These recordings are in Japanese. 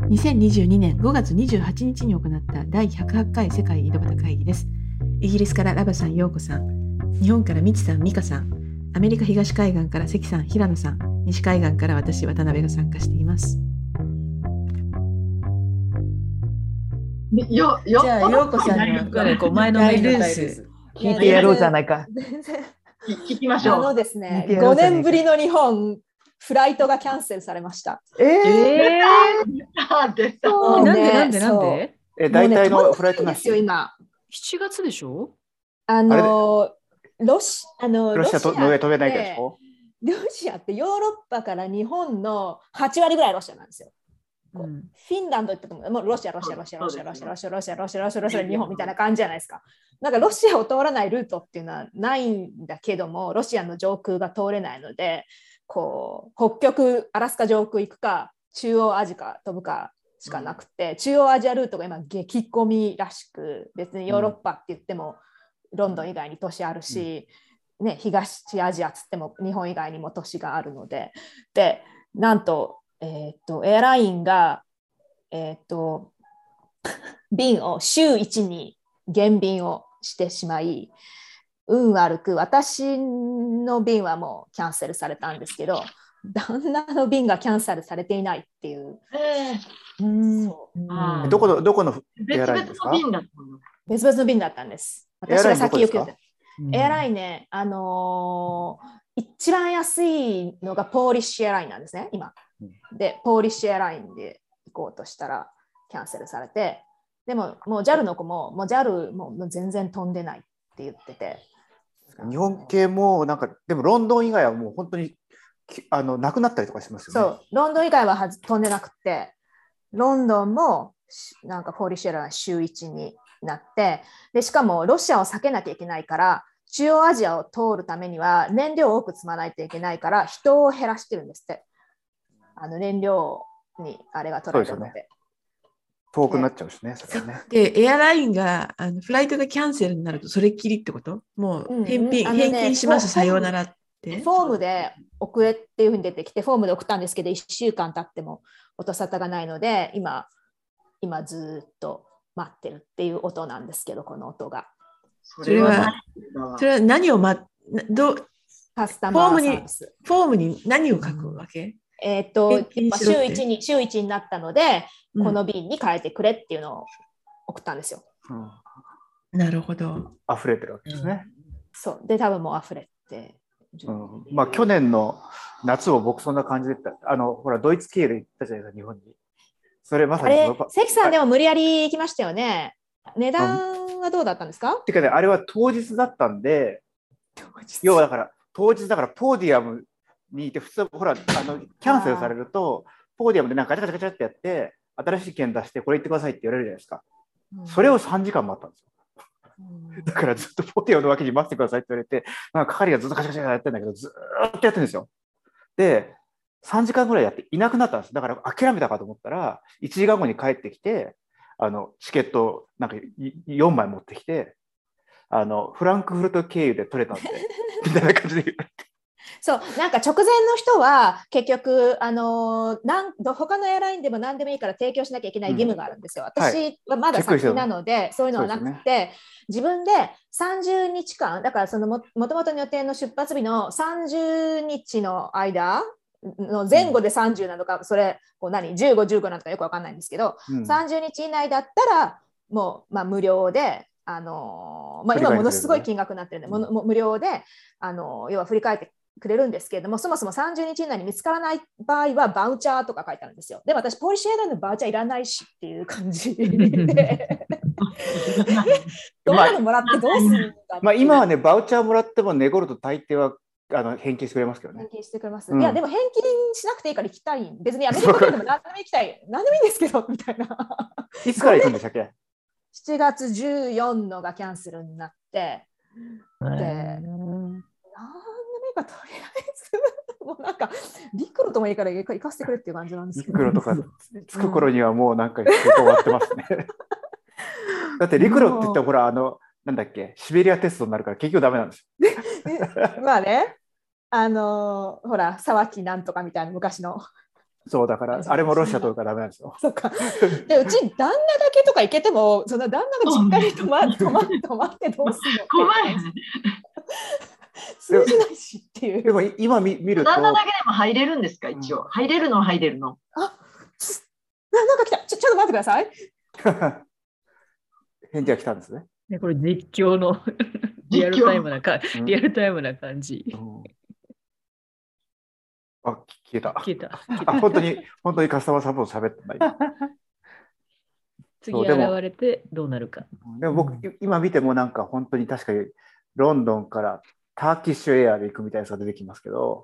2022年5月28日に行った第108回世界井戸端会議です。イギリスからラバさん、ヨーコさん、日本からミチさん、ミカさん、アメリカ東海岸から関さん、平野さん、西海岸から私、渡辺が参加しています。 じゃあ、ヨーコさんの前のめりのタイプです。 聞いてやろうじゃないか。 全然聞きましょう。 ですね、5年ぶりの日本、フライトがキャンセルされました。 出た。 なんで大体のフライトなんですよ、今。 7月でしょ？ ロシアの上飛べないでしょ？ ロシアってヨーロッパから日本の8割ぐらいロシアなんですよ。フィンランド行ったともうロシア、日本みたいな感じじゃないですか。なんかロシアを通らないルートっていうのはないんだけども、ロシアの上空が通れないので、こう北極アラスカ上空行くか中央アジア飛ぶかしかなくて、中央アジアルートが今激混みらしく、別にヨーロッパって言ってもロンドン以外に都市あるし、東アジアっつっても日本以外にも都市があるので、でなんとエアラインが、便を週1に減便をしてしまい、運悪く私の便はもうキャンセルされたんですけど、旦那の便がキャンセルされていないっていう。 どこのエアラインですか？ 別々の便だったんです。私が先行くエアラインね、一番安いのがポーリッシュエアラインなんですね、今。で、ポーリッシュエアラインで行こうとしたらキャンセルされて、でも、もう JAL の子も、JAL も全然飛んでないって言ってて。 日本系もなんか、でもロンドン以外はもう本当になくなったりとかしますよね。 そう、ロンドン以外は飛んでなくて、ロンドンもなんかポーリッシュエアライン週1になって、でしかもロシアを避けなきゃいけないから、中央アジアを通るためには燃料を多く積まないといけないから人を減らしてるんですって。燃料にあれが取られるので。 遠くなっちゃうしね、それはね。 で、エアラインがフライトがキャンセルになるとそれっきりってこと？もう返金します、さようならって。 フォームで送れっていうふうに出てきて、フォームで送ったんですけど、1週間経っても音沙汰がないので、今ずっと待ってるっていう音なんですけど、この音が。 それは何をカスタマーサービス。 フォームに何を書くわけ？ 週1になったので、この便に変えてくれっていうのを送ったんですよ。 なるほど。 溢れてるわけですね。 そうで、多分もう溢れてまあ去年の夏も僕そんな感じでった。ほらドイツ経由で行ったじゃないですか、日本に。それまさに関さんでも無理やり行きましたよね。値段はどうだったんですか？ っていうかね、あれは当日だったんで、要はだから当日だからポーディアムにいて、普通ほらキャンセルされるとポーディアムでなんかガチャガチャガチャってやって新しい券出してこれ言ってくださいって言われるじゃないですか。それを3時間待ったんですよ。だからずっとポーディアムの脇に待ってくださいって言われて、なんか係がずっとガチャガチャやってるんだけど、ずっとやってるんですよ。で3時間ぐらいやっていなくなったんです。だから諦めたかと思ったら1時間後に帰ってきて、チケットなんか4枚持ってきて、フランクフルト経由で取れたんでみたいな感じで言われて。 そうなんか直前の人は結局他のエアラインでも何でもいいから提供しなきゃいけない義務があるんですよ。私はまだ先なので、そういうのはなくて、自分で30日間だから、もともとの予定の出発日の30日の間の前後で30なのか、それ15、15なのかよく分かんないんですけど、30日以内だったらもう、無料で今ものすごい金額になってるんで、無料で要は振り返ってくれるんですけれども、そもそも30日以内に見つからない場合はバウチャーとか書いてあるんですよ。でも私ポーリッシュエアラインのバウチャーいらないしっていう感じでどんなのもらってどうするんだ今はね、バウチャーもらってもネゴルと大抵は返金してくれますけどね。 返金してくれます。いやでも返金しなくていいから行きたい。別にアメリカでも何でも行きたい。何でもいいんですけどみたいな。 いつから行くんでしたっけ ？7月14のがキャンセルになって、何でもいいかとりあえずもうなんか陸路ともいいから行かせてくれっていう感じなんですけど。 陸路とか着く頃にはもうなんか終わってますね。だって陸路って言ったらほらなんだっけ、シベリアテストになるから結局ダメなんですよ。 まあね、ほら沢木なんとかみたいな昔のそうだからあれもロシアとかダメなんですよ。 そうか。でうち旦那だけとか行けても、その旦那が実家に泊まってどうするの？ 怖い。 通じないしっていう。 でも今見ると旦那だけでも入れるんですか？一応入れるのは入れるの。 なんか来た。ちょっと待ってください。 返事が来たんですね。 これ実況のリアルタイムな感じ。 あ、消えた。本当にカスタマーサポート喋ってない。 次現れてどうなるか。 でも僕、今見てもなんか本当に確かにロンドンからターキッシュエアで行くみたいなやつが出てきますけど、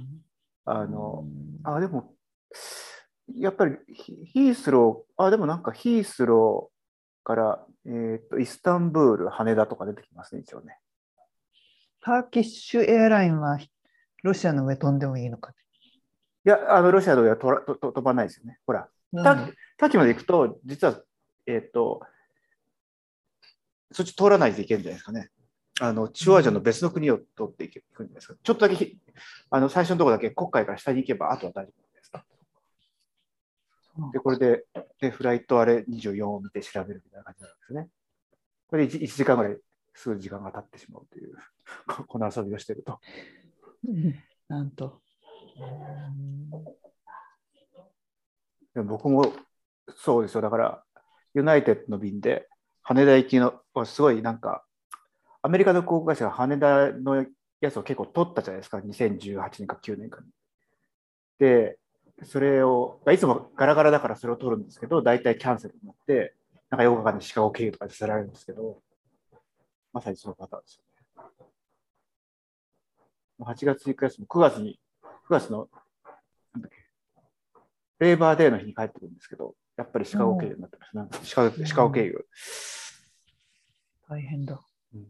でもやっぱりヒースロー、でもなんかヒースローからイスタンブール、羽田とか出てきますね、一応ね。 ターキッシュエアラインはロシアの上飛んでもいいのか。 いや、ロシアの上は飛ばないですよね。ほら、ターキーまで行くと、実は、そっち通らないといけないんじゃないですかね。中央アジアの別の国を通っていくんじゃないですか。ちょっとだけ、最初のところだけ黒海から下に行けば、あとは大丈夫ですか。で、これで、フライトあれ24を見て調べるみたいな感じなんですね。これで 1時間ぐらい、すぐ時間が経ってしまうという、この遊びをしていると。 なんと。 でも僕もそうですよ。だからユナイテッドの便で羽田行きのすごいなんかアメリカの航空会社が羽田のやつを結構取ったじゃないですか、2018年か9年かに。でそれをいつもガラガラだからそれを取るんですけど、大体キャンセルになってなんかよくわかんないシカゴ経由とかでさせられるんですけど、まさにそのパターンですよね。8月に行くやつも9月のなんだっけレーバーデーの日に帰ってくるんですけど、やっぱりシカゴ経由になってます。シカゴ経由。 大変だ。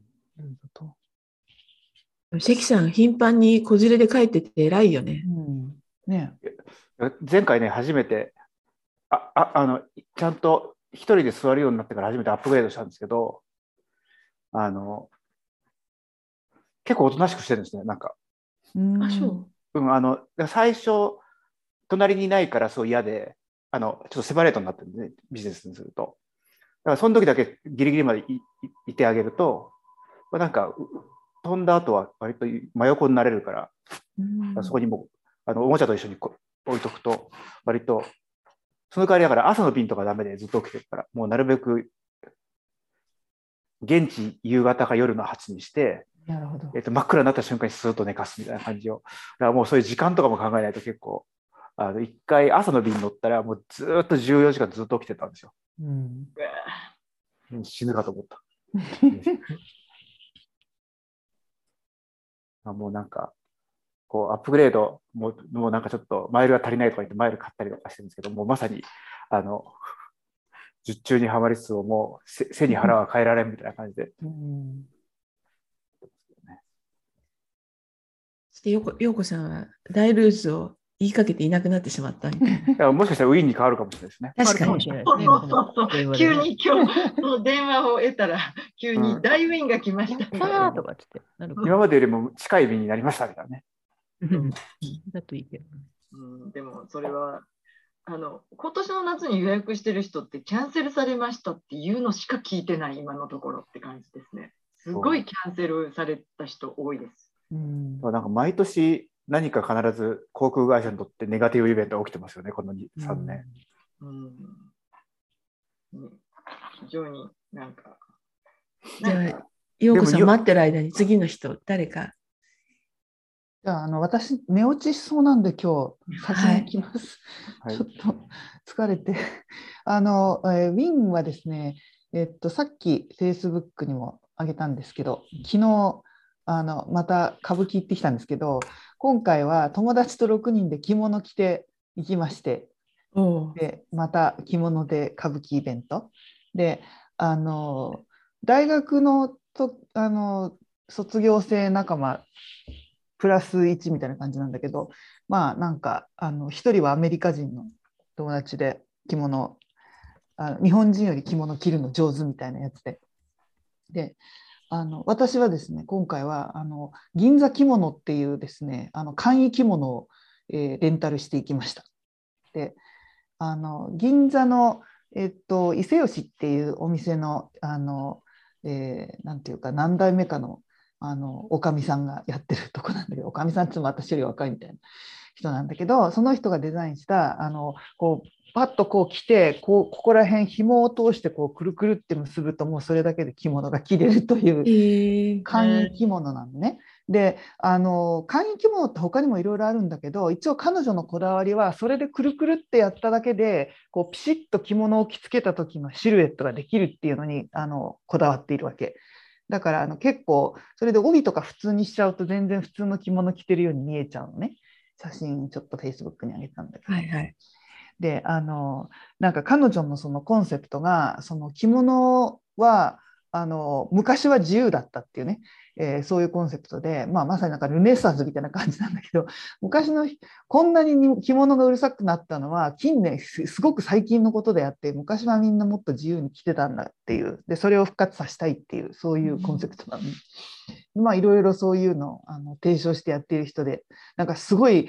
関さん、頻繁に子連れで帰ってて偉いよね。 ね。 前回ね、初めて、ちゃんと一人で座るようになってから初めてアップグレードしたんですけど、結構おとなしくしてるんですね、なんか。 そう。 最初、隣にいないからそう嫌で、ちょっとセパレートになってるんで、ね、ビジネスにすると。だからその時だけギリギリまでいてあげると、なんか飛んだ後は割と真横になれるから、そこにもおもちゃと一緒に置いとくと、割と、その代わりだから朝の便とかダメでずっと起きてるから、もうなるべく現地夕方か夜の8にして、 なるほど。 真っ暗になった瞬間にスーッと寝かすみたいな感じを。だからもうそういう時間とかも考えないと結構、一回朝の便に乗ったらもうずっと14時間ずっと起きてたんですよ。死ぬかと思った。もうなんか、こうアップグレードもうなんかちょっとマイルが足りないとか言ってマイル買ったりとかしてるんですけど、もうまさに術中にはまりつつもう背に腹は変えられんみたいな感じで。 陽子さんは大ルーズを言いかけていなくなってしまったみたいな。 もしかしたらウィンに変わるかもしれないですね。 確かに。 そう急に今日の電話を得たら急に大ウィンが来ました。 とかって。 今までよりも近い便になりましたみたいなね。 だといいけど。 でもそれは今年の夏に予約してる人ってキャンセルされましたっていうのしか聞いてない今のところって感じですね。すごいキャンセルされた人多いです。 なんか毎年何か必ず航空会社にとってネガティブイベントが起きてますよね、この3年。 非常になんか。 じゃあ、陽子さん待ってる間に次の人、誰か。 じゃあ、私、寝落ちしそうなんで今日、先に行きます。ちょっと疲れて。ウィンはですね、さっき Facebook にもあげたんですけど、昨日、また歌舞伎行ってきたんですけど、今回は友達と6人で着物着て行きまして、でまた着物で歌舞伎イベントで、大学の卒業生仲間プラス1みたいな感じなんだけど、まあなんか1人はアメリカ人の友達で着物、日本人より着物着るの上手みたいなやつで、私はですね、今回は銀座着物っていうですね、簡易着物を、レンタルしていきました。 で、銀座の、伊勢吉っていうお店の、なんていうか何代目かの、おかみさんがやってるとこなんだけど、おかみさんっていうのも私より若いみたいな人なんだけど、その人がデザインしたこうパッとこう着てここら辺紐を通してこうくるくるって結ぶと、もうそれだけで着物が着れるという簡易着物なのね。で簡易着物って他にもいろいろあるんだけど、一応彼女のこだわりはそれでくるくるってやっただけでこうピシッと着物を着付けた時のシルエットができるっていうのにこだわっているわけだから、結構それで帯とか普通にしちゃうと全然普通の着物着てるように見えちゃうのね。写真ちょっと Facebook に上げたんだけど、 はいはい、 でなんか彼女のそのコンセプトが、その着物は昔は自由だったっていうね、そういうコンセプトで、まさになんかルネッサンスみたいな感じなんだけど、昔のこんなに着物がうるさくなったのは近年すごく最近のことであって、昔はみんなもっと自由に着てたんだっていう、でそれを復活させたいっていう、そういうコンセプトなのに、いろいろそういうのを提唱してやっている人で、なんかすごい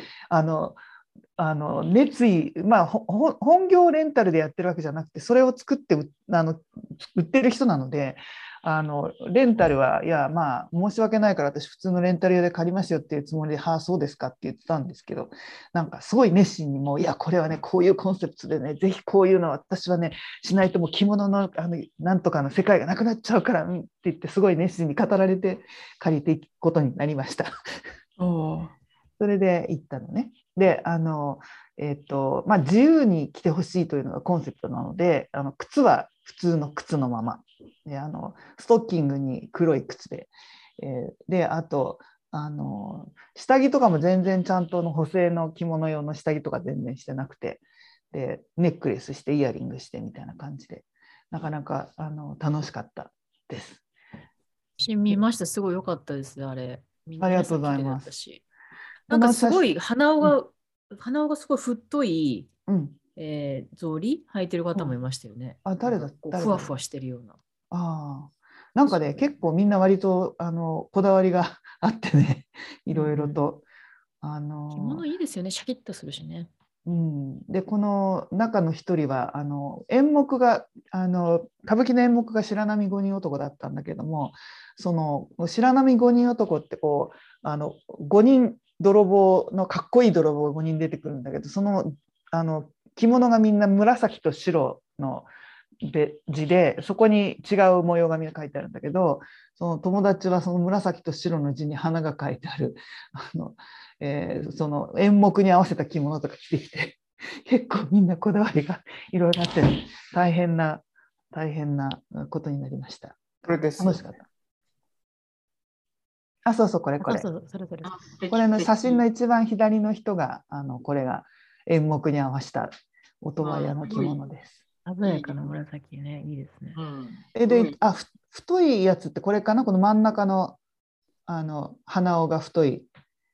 熱意、本業レンタルでやってるわけじゃなくて、それを作って売ってる人なので、レンタルは、いや申し訳ないから私普通のレンタル屋で借りますよっていうつもりで、はあそうですかって言ってたんですけど、なんかすごい熱心に、もういやこれはねこういうコンセプトでね、ぜひこういうのは私はねしないともう着物のなんとかの世界がなくなっちゃうからって言って、すごい熱心に語られて借りていくことになりました。 おそれで行ったのね。で自由に着てほしいというのがコンセプトなので、靴は普通の靴のままで、ストッキングに黒い靴で、であと下着とかも全然ちゃんとの補正の着物用の下着とか全然してなくて、でネックレスしてイヤリングしてみたいな感じで、なかなか楽しかったです。 見ました。すごい良かったです、あれ。 ありがとうございます。 なんかすごい鼻緒がすごい太い、草履履いてる方もいましたよね。 誰だ？ ふわふわしてるような。 なんかね、結構みんな割とこだわりがあってね、いろいろと。 着物いいですよね、シャキッとするしね。 でこの中の一人は演目が歌舞伎の演目が白波五人男だったんだけども、その白波五人男ってこう5人泥棒のかっこいい泥棒が5人出てくるんだけど、その着物がみんな紫と白の字で、そこに違う模様がみんな書いてあるんだけど、その友達はその紫と白の字に花が書いてあるその演目に合わせた着物とか着てきて、結構みんなこだわりがいろいろあって、大変なことになりました。 これです。 楽しかった。そうこれ。これの写真の一番左の人がこれが演目に合わせた音羽屋の着物です。 鮮やかな紫ね、いいですね。 で太いやつってこれかな、この真ん中の鼻緒が太い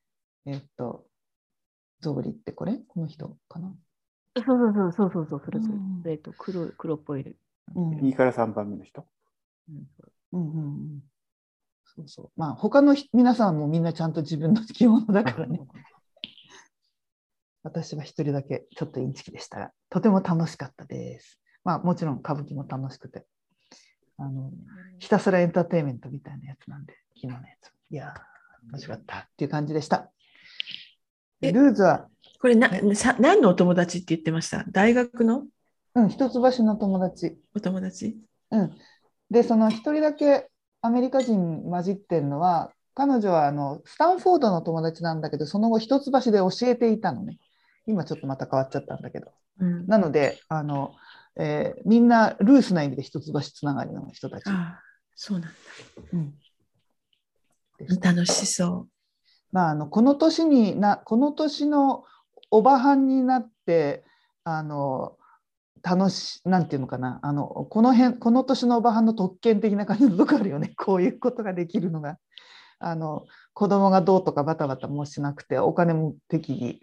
草履ってこの人かな。 そうそれ黒っぽい。 2から3番目の人。 そう他の皆さんもみんなちゃんと自分の着物だからね。私は一人だけちょっとインチキでしたが、とても楽しかったです。もちろん歌舞伎も楽しくて、ひたすらエンターテインメントみたいなやつなんで、昨日のやつ。いや楽しかったっていう感じでした。ルーズはこれ何のお友達って言ってました？大学の？ 一橋の友達。 お友達？ でその一人だけアメリカ人混じってるのは、彼女はスタンフォードの友達なんだけど、その後一橋で教えていたのね。今ちょっとまた変わっちゃったんだけど、なのでみんなルースな意味で一橋つながりの人たち。 そうなんだ。楽しそう。 この年のおばはんになってなんていうのかな、この年のおばはんの特権的な感じのとこあるよね。こういうことができるのが子供がどうとかバタバタもしなくて、お金も適宜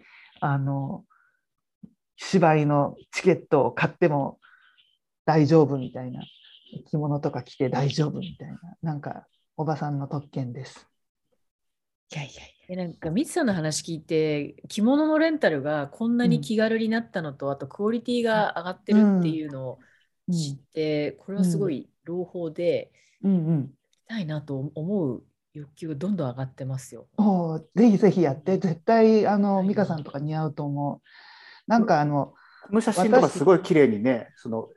芝居のチケットを買っても大丈夫みたいな、着物とか着て大丈夫みたいな、なんかおばさんの特権です。 いやいやなんかミツさんの話聞いて、着物のレンタルがこんなに気軽になったのと、あとクオリティが上がってるっていうのを知って、これはすごい朗報で、行きたいなと思う欲求がどんどん上がってますよ。 ぜひぜひやって、絶対美香さんとか似合うと思う。なんかこの写真とかすごい綺麗にね、 そう。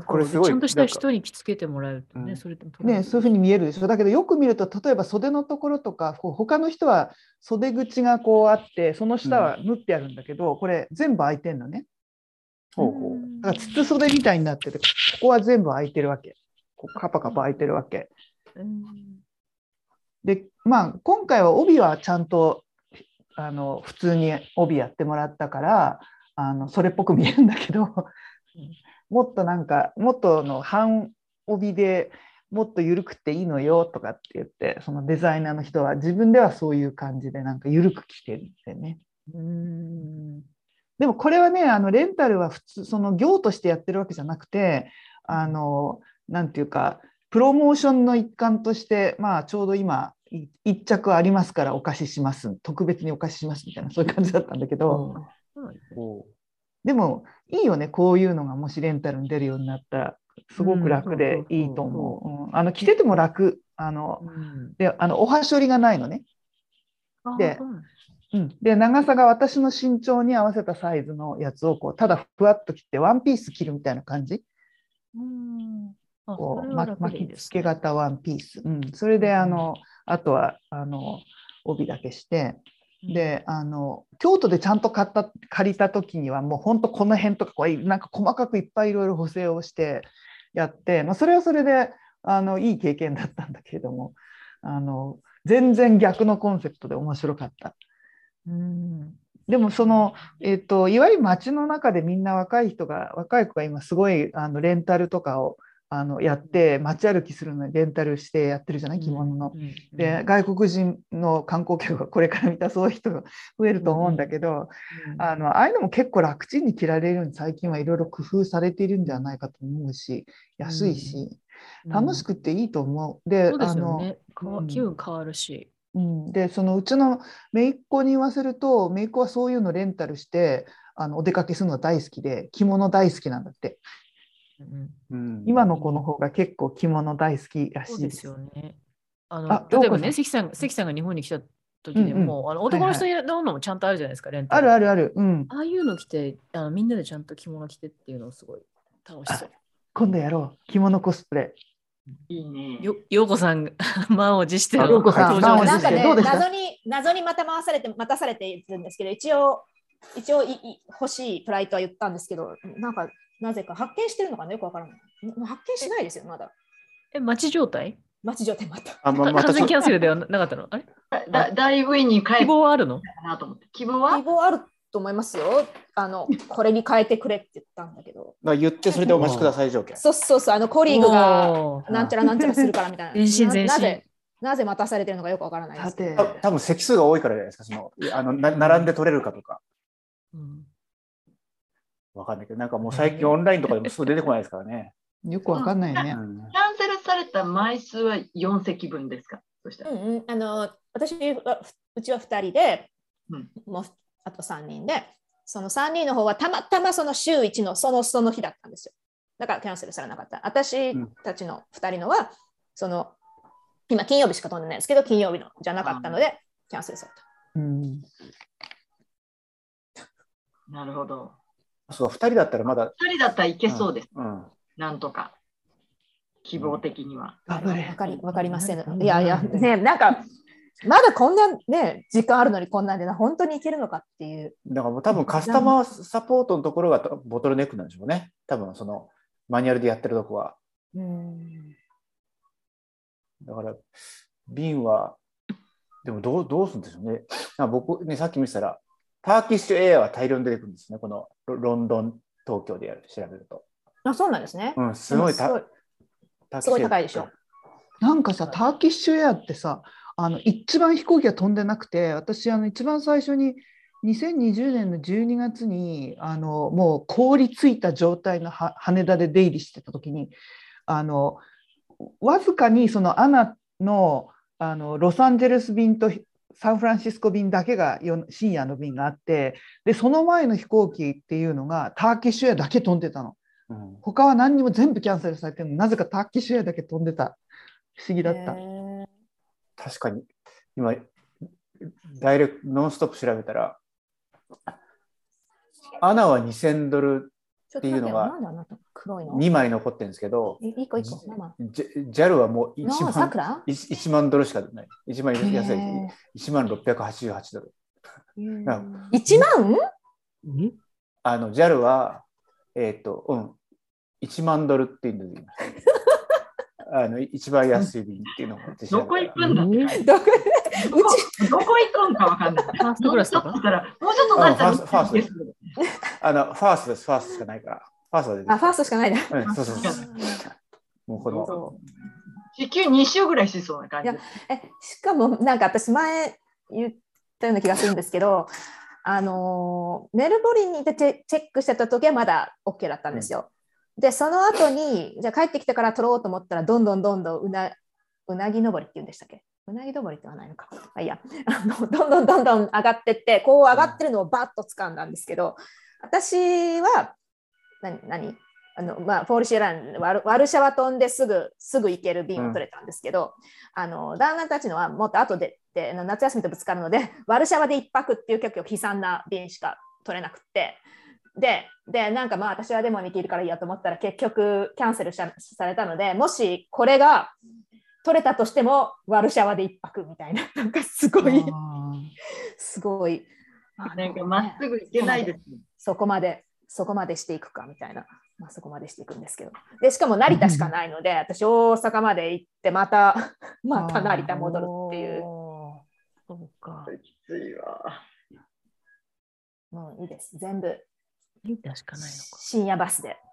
これすごいちゃんとした人に着付けてもらえるとね、 そういうふうに見えるでしょ。だけどよく見ると、例えば袖のところとか、他の人は袖口がこうあって、その下は縫ってあるんだけど、これ全部開いてんのね。だから筒袖みたいになってて、ここは全部開いてるわけ。カパカパ開いてるわけ。で、今回は帯はちゃんと普通に帯やってもらったからそれっぽく見えるんだけどもっともっとの半帯でもっと緩くていいのよとかって言って、そのデザイナーの人は自分ではそういう感じで緩く着てるんでね。でもこれはね、レンタルは普通その業としてやってるわけじゃなくて、なんていうかプロモーションの一環として、ちょうど今一着ありますからお貸しします、特別にお貸ししますみたいな、そういう感じだったんだけど、でもいいよね、こういうのがもしレンタルに出るようになったらすごく楽でいいと思う。着てても楽。でおはしょりがないのね。で長さが私の身長に合わせたサイズのやつをただふわっと着てワンピース着るみたいな感じ。巻き付け型ワンピース。それであとは帯だけして、で京都でちゃんと借りた時にはもう本当この辺とかなんか細かくいっぱいいろいろ補正をしてやって、それはそれでいい経験だったんだけれども、全然逆のコンセプトで面白かった。でもいわゆる街の中でみんな若い子が今すごいレンタルとかをやって街歩きするのにレンタルしてやってるじゃない、着物の。で外国人の観光客がこれから見たそういう人が増えると思うんだけど、ああいうのも結構楽ちんに着られるように最近はいろいろ工夫されているんではないかと思うし、安いし楽しくていいと思う。で、 そうですよね。気分変わるし。 でうちの姪っ子に言わせると、姪っ子はそういうのレンタルしてお出かけするの大好きで、着物大好きなんだって。今の子の方が結構着物大好きらしいです。 そうですよね。例えばね、関さんが日本に来た時でも、男の人にのもちゃんとあるじゃないですか、レンタル。 ある。 ああいうの着てみんなでちゃんと着物着てっていうのをすごい楽しそう。 今度やろう、着物コスプレ。 いいね。 ようこさん、満を持しての登場なんかね、謎にまた待たされているんですけど、一応欲しいプライトは言ったんですけど、なぜか発見してるのかな、よくわからない。発見しないですよ、まだ。 待ち状態また。 完全キャンセルではなかったの？あれだいぶに変え希望はあるの？ 希望はあると思いますよ。これに変えてくれって言ったんだけど。 言ってそれでお待ちください条件。 そう、コリーグがなんちゃらするからみたいな。 全身。 なぜ待たされてるのかよくわからないですけど。多分席数が多いからじゃないですか。並んで取れるかとか。わかんないけど、もう最近オンラインとかでもすぐ出てこないですからね。 よくわかんないね。 キャンセルされた枚数は4席分ですか？そしたらうちは2人で、もうあと3人で、その3人の方はたまたまその週1のその日だったんですよ。だからキャンセルされなかった。私たちの2人のは今金曜日しか飛んでないですけど、金曜日のじゃなかったのでキャンセルされた。なるほど。 そう、2人だったらまだ。 2人だったらいけそうです。なんとか希望的には。 わかりません。いやね、まだこんなね時間あるのにこんなんで本当にいけるのかっていう。 だから多分カスタマーサポートのところがボトルネックなんでしょうね。多分マニュアルでやってるとこは。だから瓶はでもどうするんでしょうね。僕ね、さっき見てたらターキッシュエアは大量に出てくるんですね。このロンドン、東京で調べると。 そうなんですね。 すごい高いでしょ。 ターキッシュエアってさ、一番飛行機が飛んでなくて、私一番最初に2020年の12月にもう凍りついた状態の羽田で出入りしてた時にわずかにアナのロサンゼルス便とサンフランシスコ便だけが深夜の便があって、でその前の飛行機っていうのがターキッシュエアだけ飛んでたの。他は何にも全部キャンセルされてるの、なぜかターキッシュエアだけ飛んでた。不思議だった。 確かに今ダイレクトノンストップ調べたらアナは$2000っていうのが2枚残ってるんですけど、JAL はもう1万ドルしかない。1万安い。$1688。 1万 ？JAL は、1万ドルっていうので一番安い便っていうのがどこ行くんだってどこ行くんかわかんない。ファーストクラスとかもうちょっとなっちゃう。ファーストです。 ファーストです。ファーストしかないから。ファーストしかないな。 そうそう。もうこの時給2週ぐらいしそうな感じ。 しかもなんか私前言ったような気がするんですけど、メルボルンに行ってチェックしてた時はまだ OK だったんですよ。でその後にじゃあ帰ってきてから取ろうと思ったらどんどんうなぎ登りって言うんでしたっけ？うなぎ登りってはないのか。いやどんどん上がってってこう上がってるのをバッと掴んだんですけど、私はフォールシェランワルシャワ飛んですぐ行ける便を取れたんですけど、旦那たちのはもっと後で夏休みとぶつかるのでワルシャワで1泊っていう結構悲惨な便しか取れなくて。でなんか私はデモに行けるからいいやと思ったら結局キャンセルされたので、もしこれが取れたとしてもワルシャワで1泊みたいな、なんかすごいなんかまっすぐ行けないです、ね、 そこまでしていくかみたいな、そこまでしていくんですけど、でしかも成田しかないので私大阪まで行ってまた成田戻るっていう。 そうか、きついわ。 もういいです、全部しかないのか。 深夜バスで。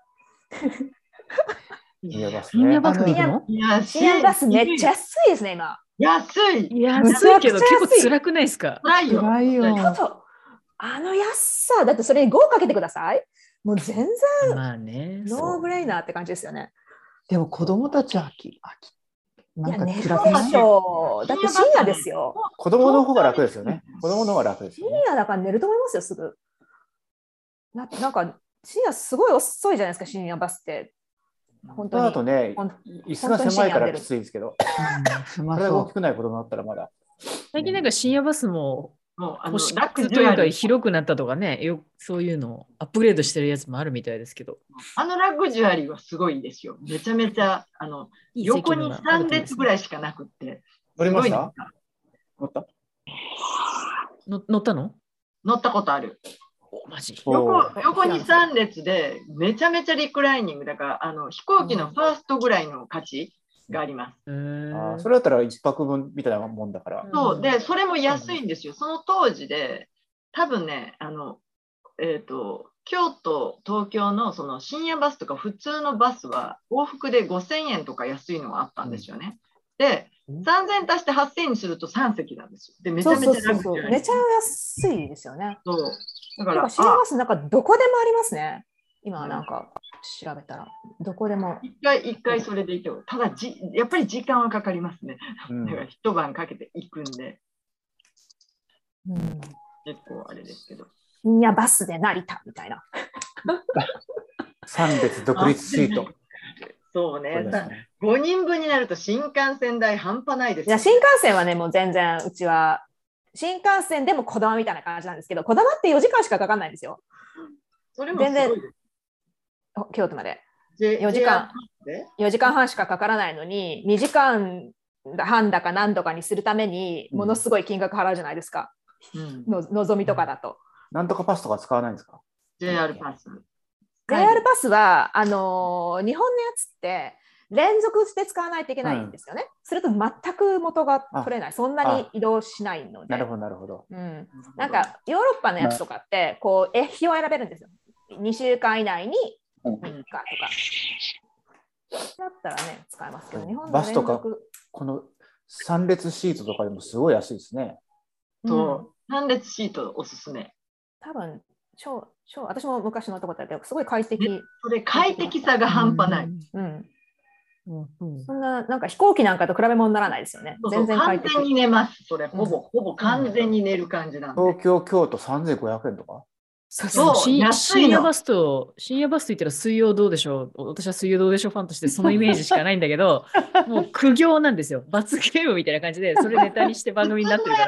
深夜バスで行くの？ 深夜バスめっちゃ安いですね、今。 安いけど結構辛くないですか？ 辛いよ。 安さ、だってそれに5かけてください。もう全然、ノーブレイナーって感じですよね。 でも子供たちはなんか辛くない？だって深夜ですよ。 子供の方が楽ですよね。子供の方が楽ですよね。 深夜だから寝ると思いますよ、すぐ。なんか深夜すごい遅いじゃないですか、深夜バスって。 本当に。あとね、椅子が狭いからきついですけど、それが大きくない子供だったらまだ。 最近なんか深夜バスも星屑というか広くなったとかね、そういうのをアップグレードしてるやつもあるみたいですけど。 ラグジュアリーはすごいですよ。めちゃめちゃ横に3列ぐらいしかなくって。 乗りました？乗ったの？ 乗ったことある。 マジ？ 横に3列でめちゃめちゃリクライニングだから飛行機のファーストぐらいの価値があります。 それだったら1泊分みたいなもんだから。 そうで、それも安いんですよ。その当時で多分ね、京都、東京のその深夜バスとか普通のバスは往復で5000円とか安いのがあったんですよね。で、3000足して8000円にすると3席なんですよ。で、めちゃめちゃ楽じゃない。 めちゃ安いですよね。 そう。だから深夜バスなんかどこでもありますね。今なんか調べたらどこでも。 一回それで行けば、ただやっぱり時間はかかりますね。だから一晩かけて行くんで。結構あれですけど。 深夜バスで成田みたいな。 3列独立シート。 そうね。5人分になると新幹線代半端ないです、ね。 いや新幹線はね、もう全然うちは新幹線でもこだまみたいな感じなんですけど、こだまって4時間しかかかんないんですよ。 それもすごいです。 京都まで4時間半しかかからないのに2時間半だか何とかにするためにものすごい金額払うじゃないですか。のぞみとかだと。 なんとかパスとか使わないんですか？ JR パス。 JR パスは日本のやつって連続して使わないといけないんですよね。すると全く元が取れない。そんなに移動しないので。 なるほどなるほど。 なんかヨーロッパのやつとかってこう日を選べるんですよ。2週間以内に3日とか。だったらね使えますけど、日本のバスとかこの3列シートとかでもすごい安いですね。 3列シートおすすめ。 多分私も昔のとこだけどすごい快適。 それ快適さが半端ない。 そんな、なんか飛行機なんかと比べ物にならないですよね。全然快適。 完全に寝ます。それ、ほぼ完全に寝る感じなんで。 東京、京都3500円とか。 そう、 深夜バスと言ったら水曜どうでしょう。私は水曜どうでしょうファンとしてそのイメージしかないんだけど、もう苦行なんですよ。罰ゲームみたいな感じで、それネタにして番組になってるから。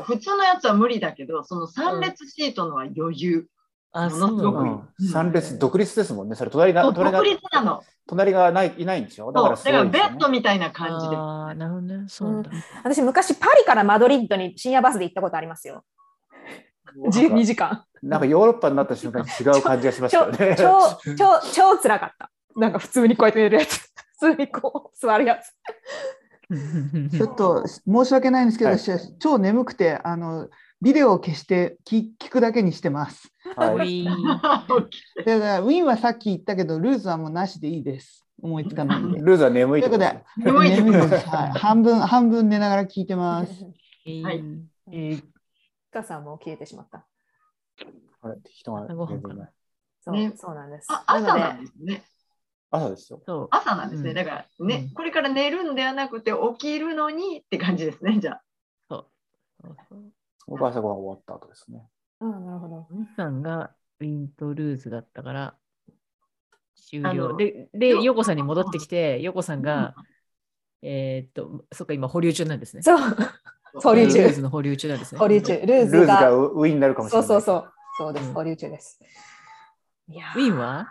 普通のやつは無理だけど、その3列シートのは余裕。 ものすごく3列独立ですもんね。それ隣が独立なの。 隣がいないんでしょ。だからベッドみたいな感じで。 ああ、なるほどね。そうだ。 私昔パリからマドリッドに深夜バスで行ったことありますよ。2時間。 なんかヨーロッパになった瞬間に違う感じがしましたよね。 超辛かった。なんか普通にこうやって寝るやつ。普通にこう座るやつ。 ちょっと申し訳ないんですけど、私は超眠くてビデオを消して聞くだけにしてます。 はい、 だからウィンはさっき言ったけど、ルーズはもうなしでいいです。思いつかないんで。 ルーズは眠いということで。 眠いです。はい、半分寝ながら聞いてます。 はい。 かさんも消えてしまった。 あれ、人が全然ない。 そうなんです。 朝なんですね。 朝ですよ。 朝なんですね。だからね、これから寝るんではなくて起きるのにって感じですね、じゃあ。 僕は朝ごはん終わった後ですね。 なるほど。 ウィンさんがウィンとルーズだったから終了。で、ヨコさんに戻ってきて、ヨコさんが、そっか、今保留中なんですね。 そう。保留中。 ルーズの保留中なんですね。 保留中。ルーズがウィンになるかもしれない。 そうです。保留中です。 ウィンは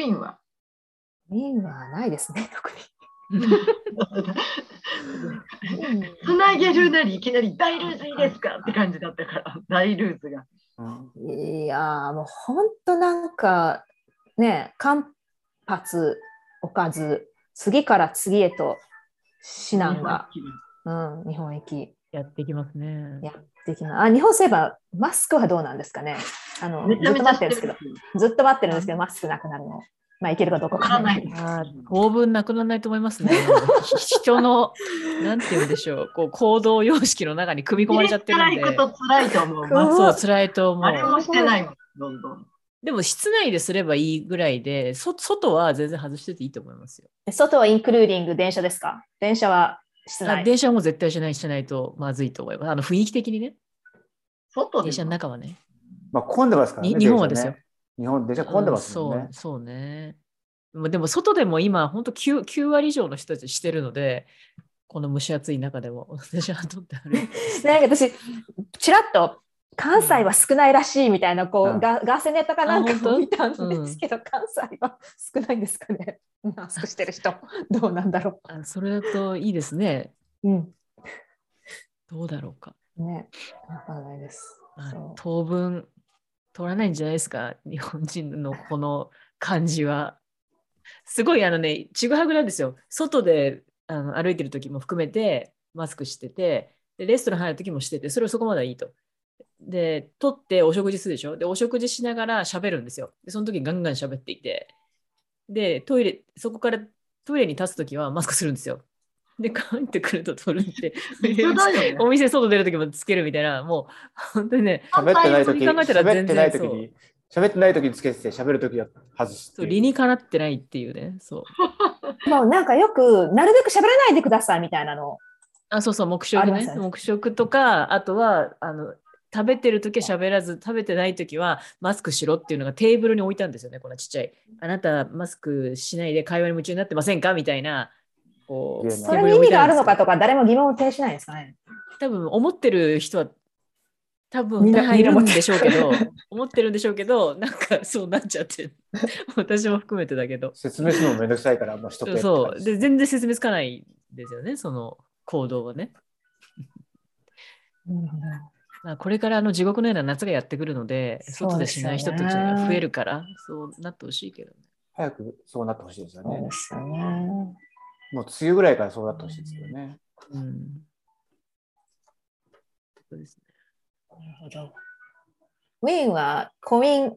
ないですね、特に。 つなげるなりいきなり大ルーズいいですかって感じだったから、大ルーズが。 いやもう本当なんかね、間髪置かず次から次へと指南が日本行きやってきますね。 日本そういえばマスクはどうなんですかね。ずっと待ってるんですけどマスクなくなるの。まあ、いけるかどうかわからない。 当分なくならないと思いますね。人の、なんて言うんでしょう、行動様式の中に組み込まれちゃってるんで。 辛いこと辛いと思う。 そう、辛いと思う。 あれもしてないもん、どんどん。 でも、室内ですればいいぐらいで、外は全然外してていいと思いますよ。 外はインクルーディング電車ですか？電車は室内。 電車はもう絶対しないとまずいと思います。雰囲気的にね。電車の中はね。 まあ、混んでますからね。 日本はですよ。 日本電車混んでますもんね。 そうね。でも外でも今本当 9割以上の人たちしてるので、この蒸し暑い中でも私はとってある。 なんか私ちらっと関西は少ないらしいみたいなガセネタかなんかを見たんですけど、関西は少ないんですかね。マスクしてる人どうなんだろう。それだといいですね。どうだろうか。 ね、わからないです。 当分取らないんじゃないですか、日本人のこの感じは。すごいちぐはぐなんですよ。外で歩いてる時も含めてマスクしてて、でレストラン入る時もしてて、それはそこまではいいと。で、取ってお食事するでしょ。で、お食事しながら喋るんですよ。で、その時ガンガン喋っていて。で、そこからトイレに立つ時はマスクするんですよ。で、帰ってくると取るって。お店外出る時もつけるみたいな、もう本当にね。 喋ってない時につけて、喋る時は外す。 理にかなってないっていうね。 もうなんかよくなるべく喋らないでくださいみたいなの。 そう、黙食ね。黙食とか、あとは食べてる時は喋らず、食べてない時はマスクしろっていうのがテーブルに置いたんですよね。このちっちゃい。あなたマスクしないで会話に夢中になってませんかみたいな。 それに意味があるのかとか誰も疑問を呈しないですかね。 多分思ってる人は多分入るんでしょうけど、思ってるんでしょうけど、なんかそうなっちゃって私も含めてだけど。 説明するのもめんどくさいからもうしとけ。 そうで全然説明つかないですよね、その行動はね。これから地獄のような夏がやってくるので、外でしない人たちが増えるから、そうなってほしいけどね。 早くそうなってほしいですよね。 そうですよね。 もう梅雨ぐらいからそうなってほしいですけどね。 そうですね。 なるほど。ウィーンはコミン、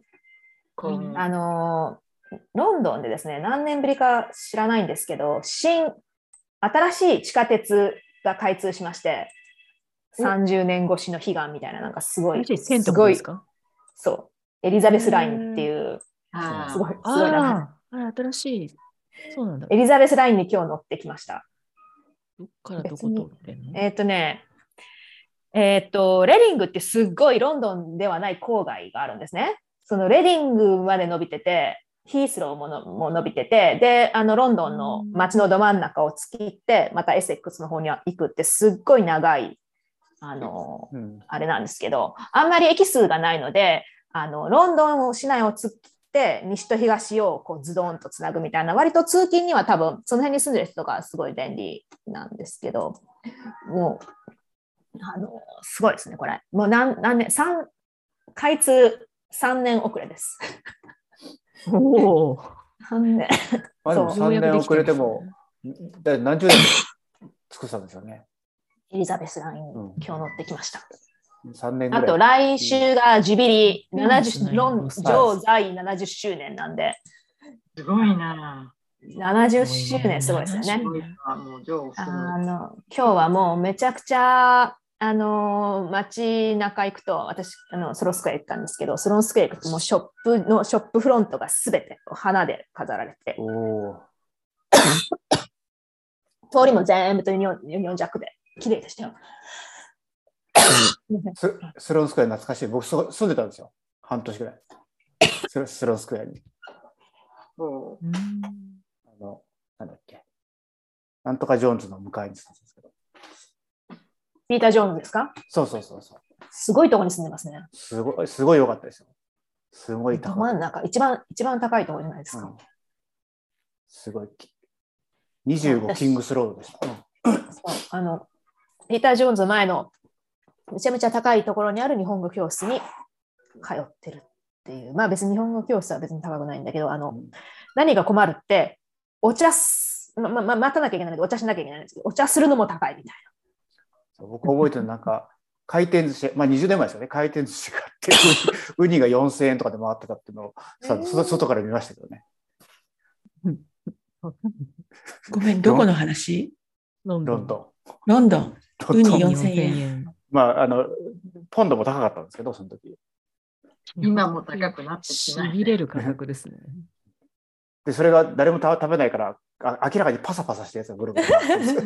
ロンドンでですね、何年ぶりか知らないんですけど、新しい地下鉄が開通しまして、30年越しの悲願みたいな、なんかすごい、 すごいですか？ そう、エリザベスラインっていう、すごい名前。 新しい。 そうなんだ。 エリザベスラインに今日乗ってきました。 どっからどこ通ってんの？ レディングってすっごいロンドンではない郊外があるんですね。そのレディングまで伸びてて、ヒースローも伸びてて、で、ロンドンの街のど真ん中を突きって、またエセックスの方に行くってすっごい長い、あれなんですけど、あんまり駅数がないので、ロンドン市内を突きって西と東をこうズドンとつなぐみたいな、割と通勤には多分その辺に住んでる人がすごい便利なんですけど、もうすごいですねこれ。もう何年開通3年遅れです。 おお。 3年。 まあでも3年遅れても何十年も尽くしたんですよね。 エリザベスライン、今日乗ってきました。 3年ぐらい。 あと来週がジュビリー女在70周年なんで。 すごいな。 70周年すごいですよね。今日はもうめちゃくちゃ街中行くと、私スロースクエア行ったんですけど、スロースクエア行くともうショップフロントがすべて花で飾られて、通りも全部とユニオンジャックで綺麗でしたよ。 スロースクエア懐かしい。僕住んでたんですよ。半年ぐらい。スロースクエアに。なんだっけ。なんとかジョーンズの向かいに住んでたんですけど。 ピーター・ジョーンズですか？ そう。 すごいところに住んでますね。 すごい良かったですよ。すごい高い。 ど真ん中、一番高いところじゃないですか。 すごい。25キングスロードでした。 ピーター・ジョーンズ前のめちゃめちゃ高いところにある日本語教室に通ってるっていう。まあ別に日本語教室は別に高くないんだけど、何が困るって、お茶待たなきゃいけないのでお茶しなきゃいけないんですけど、お茶するのも高いみたいな。僕覚えてるなんか回転寿司、まあ20年前ですよね、回転寿司があってウニが4000円とかで回ってたっていうのを外から見ましたけどね。 ごめん、どこの話？ ロンドン。 ウニ4000円。 まあポンドも高かったんですけど、その時。 今も高くなってきてない。 しびれる価格ですね。 で、それが誰も食べないから、明らかにパサパサしたやつがぐるぐる。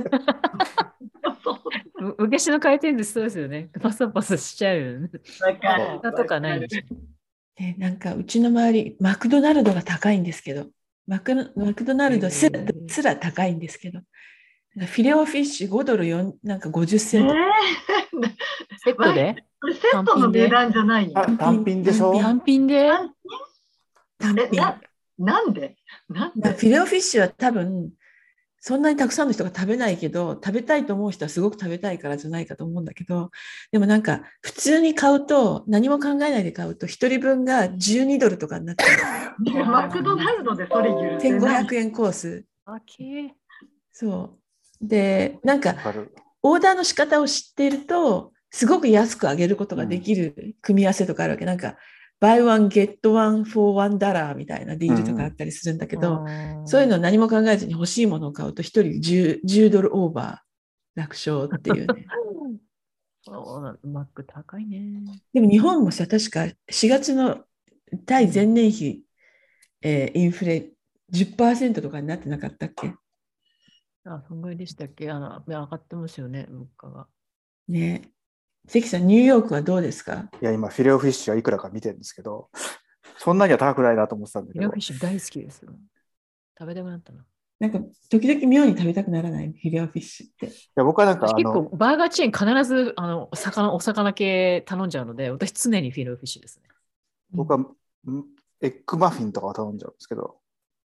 昔の回転寿司そうですよね。パサパサしちゃうよね。とかないんですよ。 なんかうちの周り、マクドナルドが高いんですけど、マクドナルドすら高いんですけど、フィレオフィッシュ5ドルなんか50セント。 セットで？ セットの値段じゃないよ。 単品でしょ？ 単品で？ 単品。 なんで？ フィレオフィッシュは多分そんなにたくさんの人が食べないけど、食べたいと思う人はすごく食べたいからじゃないかと思うんだけど、でもなんか普通に買うと、何も考えないで買うと1人分が12ドルとかになっちゃう。 マクドナルドでそれ許せない。 1500円コース。そう。で、なんかオーダーの仕方を知っていると、すごく安く上げることができる組み合わせとかあるわけ。なんかbuy one get one for $1みたいなディールとかあったりするんだけど、そういうの何も考えずに欲しいものを買うと1人10ドルオーバー楽勝っていうね。 マック高いね。 でも日本もさ、確か4月の対前年比、インフレ 10% とかになってなかったっけ？ そんぐらいでしたっけ？上がってますよね、物価が。 ね。関さん、ニューヨークはどうですか？ いや、今、フィレオフィッシュはいくらか見てるんですけど、そんなには高くないなと思ってたんだけど。 フィレオフィッシュ大好きですよ。食べたくなったな。 なんか、時々妙に食べたくならないフィレオフィッシュって。いや、僕はなんか結構、バーガーチェーン必ずお魚系頼んじゃうので、私常にフィレオフィッシュですね。 僕は、エッグマフィンとかを頼んじゃうんですけど。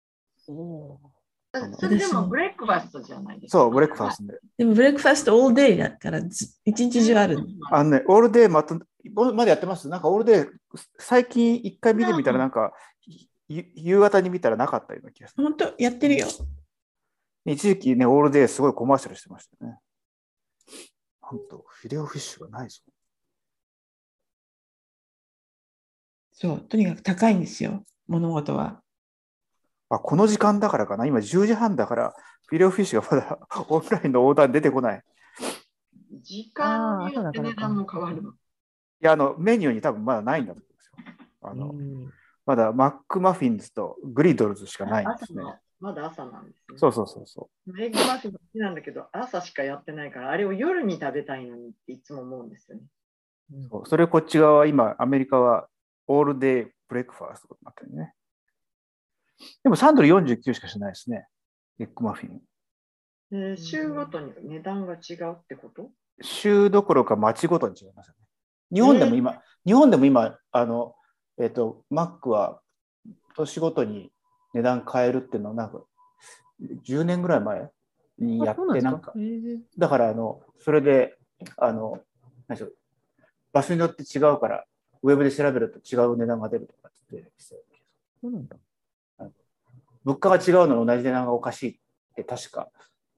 それでもブレックファストじゃないですか。 そう、ブレックファストで。 でもブレックファストオールデイだったら一日中ある。 オールデイまだやってます。なんかオールデイ、最近一回見てみたらなんか、夕方に見たらなかったような気がする。 本当やってるよ。 一時期ね、オールデイすごいコマーシャルしてましたよね。本当、フィレオフィッシュがないぞ。 そう、とにかく高いんですよ、物事は。 この時間だからかな、今10時半だから、フィレオフィッシュがまだオンラインのオーダーに出てこない。 時間によって値段も変わるの。いや、メニューに多分まだないんだと思うんですよ。まだマックマフィンズとグリドルズしかないんですね。 まだ朝なんですね。 そうそうそうそエッグマフィン好きなんだけど、朝しかやってないから、あれを夜に食べたいのにっていつも思うんですよね。 う。それこっち側は今、アメリカはオールデイブレックファーストになってるね。でも3ドル49しかしないですね。エッグマフィン。 週ごとに値段が違うってこと？ 週どころか町ごとに違いますよね。日本でも今、マックは年ごとに値段変えるっていうのをなんか10年ぐらい前にやってなんか、だからそれで何でしょう、場所によって違うからウェブで調べると違う値段が出るとかってそうなんだ。 物価が違うのに同じ値段がおかしいって確か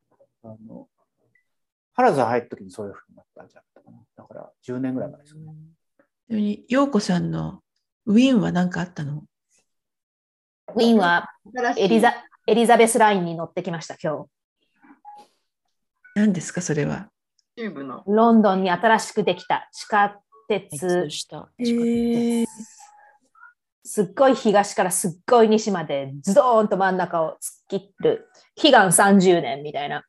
原田入った時にそういうふうになったんじゃなかったかな。だから10年ぐらい前ですよね。 ちなみに陽子さんのウィンは何かあったの？ ウィンはエリザベスラインに乗ってきました、今日。 何ですか、それは。 チューブの。 ロンドンに新しくできた地下鉄。すっごい東からすっごい西までズドーンと真ん中を突っ切る悲願30年みたいな、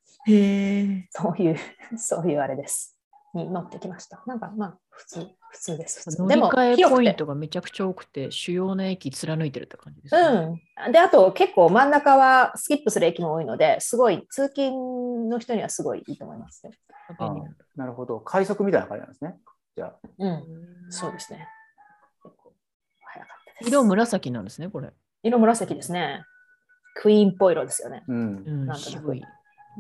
そういうあれです。に乗ってきました。なんかまあ普通です。 乗り換えポイントがめちゃくちゃ多くて、主要な駅貫いてるって感じですね。 で、あと結構真ん中はスキップする駅も多いので、すごい通勤の人にはすごいいいと思いますよ。 なるほど。快速みたいな感じなんですね。じゃあ。 そうですね。 早かったです。色紫なんですね、これ。 色紫ですね。クイーンっぽい色ですよね。 渋い。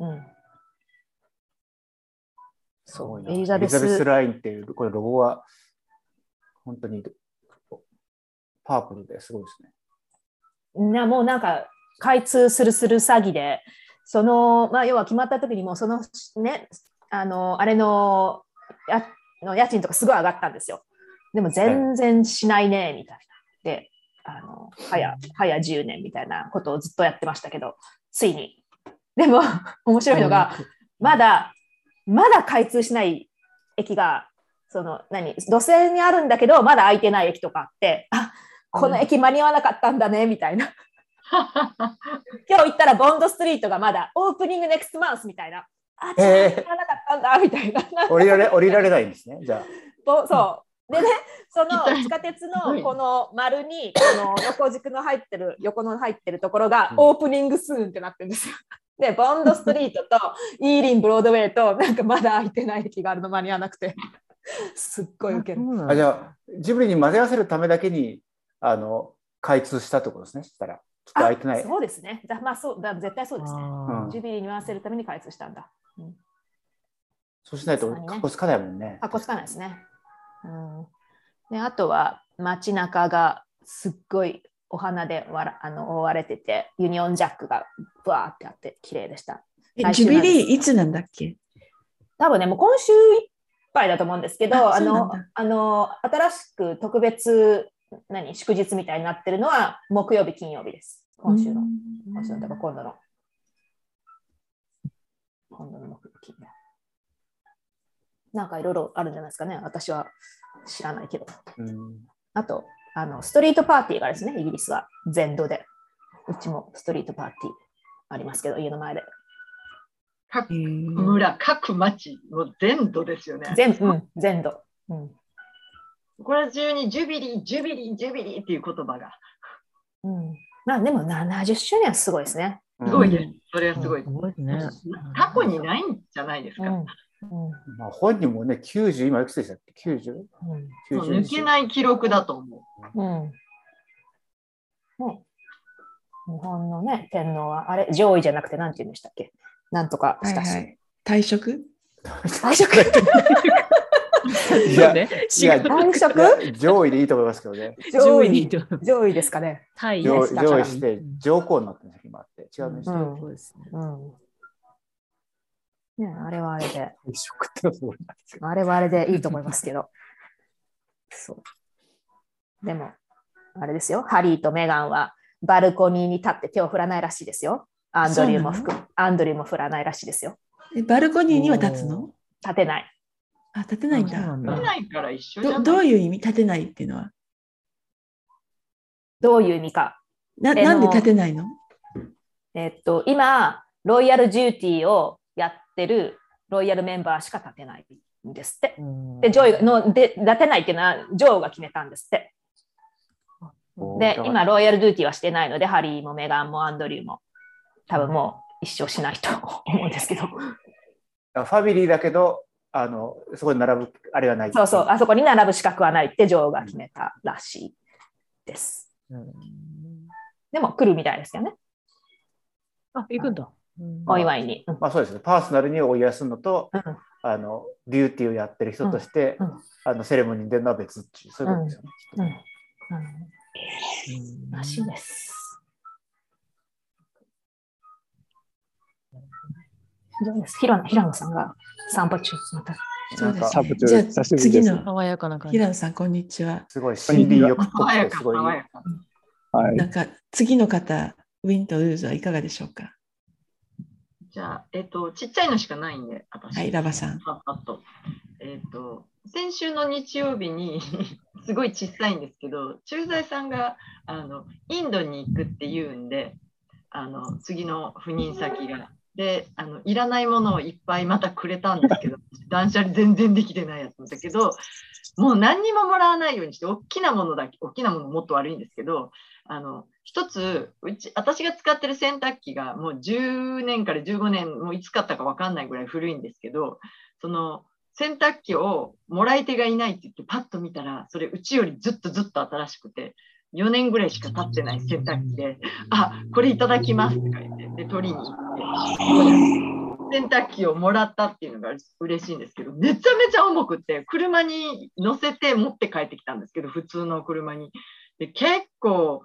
そう、 エリザベスラインっていうこれロゴは本当にパープルですごいですね。 もうなんか開通する詐欺で、要は決まった時にもそのね、あれの家賃とかすごい上がったんですよ。でも全然しないねみたいな。で、早10年みたいなことをずっとやってましたけど、ついに。でも面白いのが、まだ開通しない駅が路線にあるんだけどまだ空いてない駅とかあって、この駅間に合わなかったんだねみたいな。今日行ったらボンドストリートがまだオープニングネクストマンスみたいな。間に合わなかったんだみたいな。 降りられないんですね、じゃあ。 そうでね、その地下鉄のこの丸にこの横軸の入ってるところがオープニングスーンってなってるんですよ。で、ボンドストリートとイーリンブロードウェイとなんかまだ空いてない駅があるの間に合わなくてすっごいウケる。 じゃあジブリに混ぜ合わせるためだけに開通したってことですね。したらきっと空いてない。 そうですね。絶対そうですね。ジブリに合わせるために開通したんだ。 そうしないとかっこつかないもんね。 かっこつかないですね。で、あとは街中がすっごいお花で覆われてて、ユニオンジャックがブワーってあって綺麗でした。 ジュビリーいつなんだっけ？ 多分ね、もう今週いっぱいだと思うんですけど、新しく特別祝日みたいになってるのは木曜日、金曜日です。今度の木曜日、金曜日。なんかいろいろあるんじゃないですかね。私は知らないけど。あとストリートパーティーがですね、イギリスは全土で。うちもストリートパーティーありますけど、家の前で。 各村、各町の全土ですよね。 全土。 これ中にジュビリー、ジュビリー、ジュビリーっていう言葉が。 まあでも70周年はすごいですね。 すごいです。それはすごいですね。 過去にないんじゃないですか。 本人もね、90、今いくつでしたっけ？ 90？ 抜けない記録だと思う。 日本のね、天皇は、あれ、上位じゃなくて何て言うんでしたっけ？なんとかしたし。 退職いや、 退職上位でいいと思いますけどね。 上位ですかね。 上位して上皇になってる時もあって、違うんですよ。あれはあれで。あれはあれでいいと思いますけど。でも、あれですよ。ハリーとメガンはバルコニーに立って手を振らないらしいですよ。アンドリューも振らないらしいですよ。 バルコニーには立つの？ 立てない。 立てないんだ。 立てないから一緒じゃない。 どういう意味？立てないっていうのは。 どういう意味か。 なんで立てないの？ 今、ロイヤルデューティーをやってるロイヤルメンバーしか立てないんですって。で、立てないっていうのは、女王が決めたんですって。で、今、ロイヤルデューティーはしてないので、ハリーもメガンもアンドリューも、多分もう一生しないと思うんですけど。ファミリーだけど、そこに並ぶ、あれがない。 そうそう、あそこに並ぶ資格はないって女王が決めたらしいです。でも来るみたいですよね。 あ、行くんだ。 お祝いに。 まあそうですね。パーソナルにお祝いするのと、デューティーをやってる人として、セレモニーに出るのは別っていう、そういうことですよね。 らしいです。平野さんが散歩中、また。 そうですね。じゃあ次の爽やかな感じ。 平野さん、こんにちは。 すごい森林浴っぽくてすごい。 なんか次の方、ウィンとウルーズはいかがでしょうか。 じゃあ、ちっちゃいのしかないんで、 はい、ラバさん。 先週の日曜日にすごい小さいんですけど、駐在さんがインドに行くっていうんで、次の赴任先が。で、いらないものをいっぱいまたくれたんですけど、断捨離全然できてないやつだけど、もう何にももらわないようにして、大きなものもっと悪いんですけど、一つ、私が使ってる洗濯機がもう10年から15年、もういつ買ったか分かんないぐらい古いんですけど、その洗濯機をもらい手がいないって言ってパッと見たら、それうちよりずっと新しくて、4年ぐらいしか経ってない洗濯機で、あ、これいただきますって書いて、で、取りに行って、洗濯機をもらったっていうのが嬉しいんですけど、めちゃめちゃ重くって、車に乗せて持って帰ってきたんですけど、普通の車に。で、結構、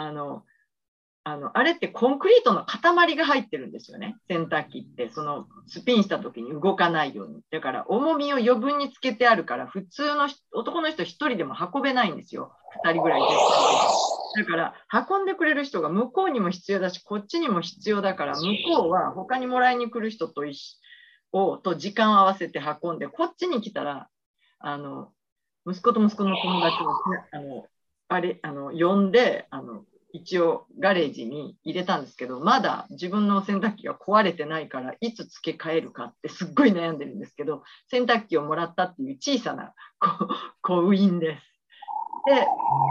あれってコンクリートの塊が入ってるんですよね。洗濯機って、そのスピンした時に動かないように。だから重みを余分につけてあるから、普通の男の人1人でも運べないんですよ。2人ぐらい絶対で。だから運んでくれる人が向こうにも必要だし、こっちにも必要だから、向こうは他にもらいに来る人と時間を合わせて運んで、こっちに来たら、息子と息子の友達を呼んで、一応ガレージに入れたんですけど、まだ自分の洗濯機が壊れてないからいつ付け替えるかってすっごい悩んでるんですけど、洗濯機をもらったっていう小さな幸運です。で、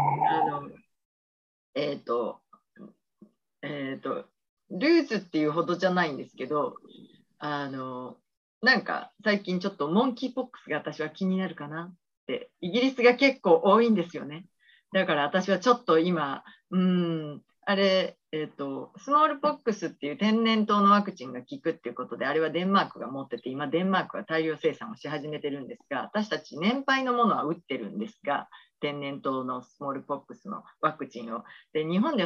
ルーズっていうほどじゃないんですけど、なんか最近ちょっとモンキーポックスが私は気になるかなって、イギリスが結構多いんですよね。だから私はちょっと今、スモールポックスっていう天然痘のワクチンが効くっていうことで、あれはデンマークが持ってて、今デンマークは大量生産をし始めてるんですが、私たち年配のものは打ってるんですが、天然痘のスモールポックスのワクチンを。で、日本では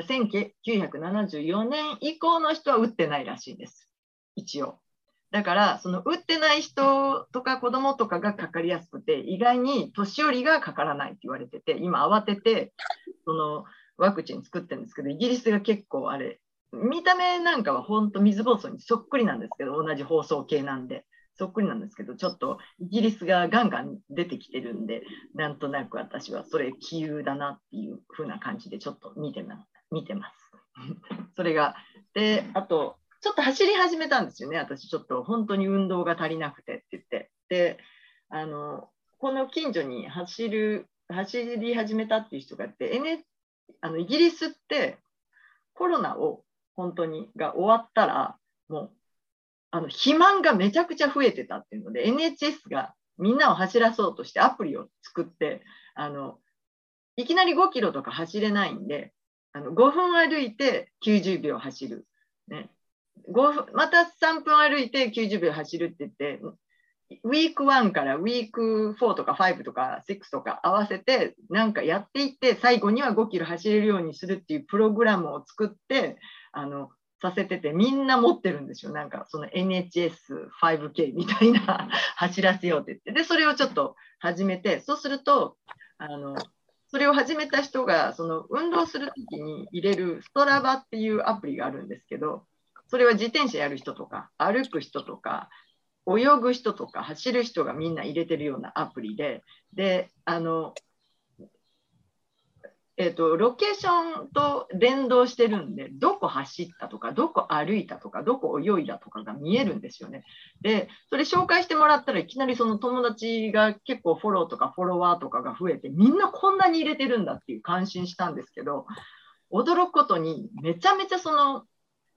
1974年以降の人は打ってないらしいんです、一応。だからその打ってない人とか子どもとかがかかりやすくて、意外に年寄りがかからないって言われてて、今慌ててそのワクチン作ってるんですけど、イギリスが結構あれ、見た目なんかは本当水疱瘡にそっくりなんですけど、同じ包装系なんでそっくりなんですけど、ちょっとイギリスがガンガン出てきてるんで、なんとなく私はそれ杞憂だなっていう風な感じでちょっと見てますそれがで、あとちょっと走り始めたんですよね。私ちょっと本当に運動が足りなくてって言って。で、この近所に走り始めたっていう人がいて、イギリスってコロナを本当にが終わったら、もう肥満がめちゃくちゃ増えてたっていうので、NHS がみんなを走らそうとしてアプリを作って、いきなり5キロとか走れないんで、5分歩いて90秒走る。ね、また3分歩いて90秒走るって言って、ウィーク1からウィーク4とか5とか6とか合わせてなんかやっていって、最後には5キロ走れるようにするっていうプログラムを作ってさせてて、みんな持ってるんですよ。なんかその NHS5K みたいな走らせようって言って、でそれをちょっと始めて、そうするとそれを始めた人がその運動するときに入れるストラバっていうアプリがあるんですけど、それは自転車やる人とか歩く人とか泳ぐ人とか走る人がみんな入れてるようなアプリで、 ロケーションと連動してるんで、どこ走ったとか、どこ歩いたとか、どこ泳いだとかが見えるんですよね。で、それ紹介してもらったらいきなりその友達が結構フォローとかフォロワーとかが増えて、みんなこんなに入れてるんだっていう感心したんですけど、驚くことにめちゃめちゃその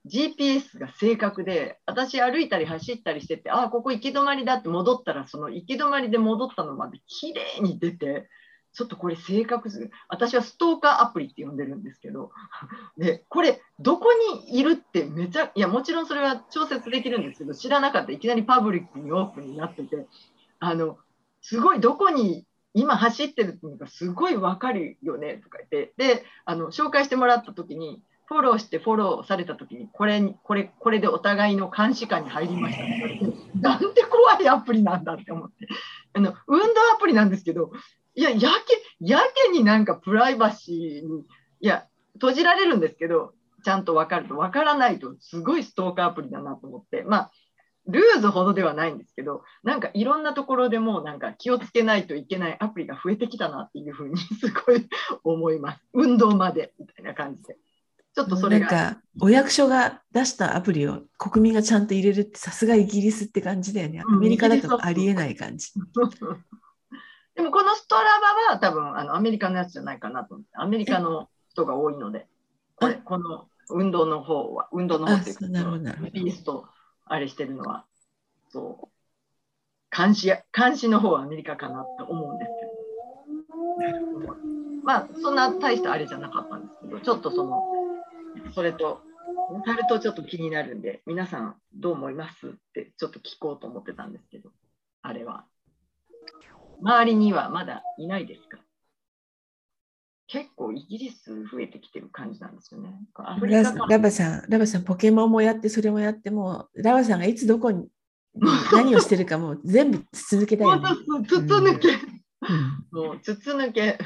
GPS が正確で、私歩いたり走ったりしてて、あ、ここ行き止まりだって戻ったら、その行き止まりで戻ったのまで綺麗に出て、ちょっとこれ正確すぎる。私はストーカーアプリって呼んでるんですけど、で、これどこにいるってめちゃ、いやもちろんそれは調節できるんですけど、知らなかった。いきなりパブリックにオープンになってて、すごいどこに今走ってるっていうのがすごい分かるよねとか言って、で、紹介してもらった時に、フォローしてフォローされた時に、これでお互いの監視下に入りましたって言われて、なんて怖いアプリなんだって思って。運動アプリなんですけど、いや、やけになんかプライバシーに、いや、閉じられるんですけど、ちゃんと分かると、分からないと、すごいストーカーアプリだなと思って、まあ、ルーズほどではないんですけど、なんかいろんなところでもうなんか気をつけないといけないアプリが増えてきたなっていうふうにすごい思います。運動までみたいな感じで。ちょっとそれが。 なんかお役所が出したアプリを国民がちゃんと入れるってさすがイギリスって感じだよね。アメリカだとありえない感じ。 でもこのストラバは多分アメリカのやつじゃないかなと思って、アメリカの人が多いので、この運動の方っていうか、ピースとあれしてるのは、そう監視の方はアメリカかなと思うんですけど、まあそんな大したあれじゃなかったんですけど、ちょっとそれとタルトちょっと気になるんで、皆さんどう思いますってちょっと聞こうと思ってたんですけど、あれは周りにはまだいないですか？結構イギリス増えてきてる感じなんですよね。 ラバさん、ポケモンもやって、それもやって、もうラバさんがいつどこに何をしてるかもう全部筒抜けだよね。 筒抜け。もう筒抜け。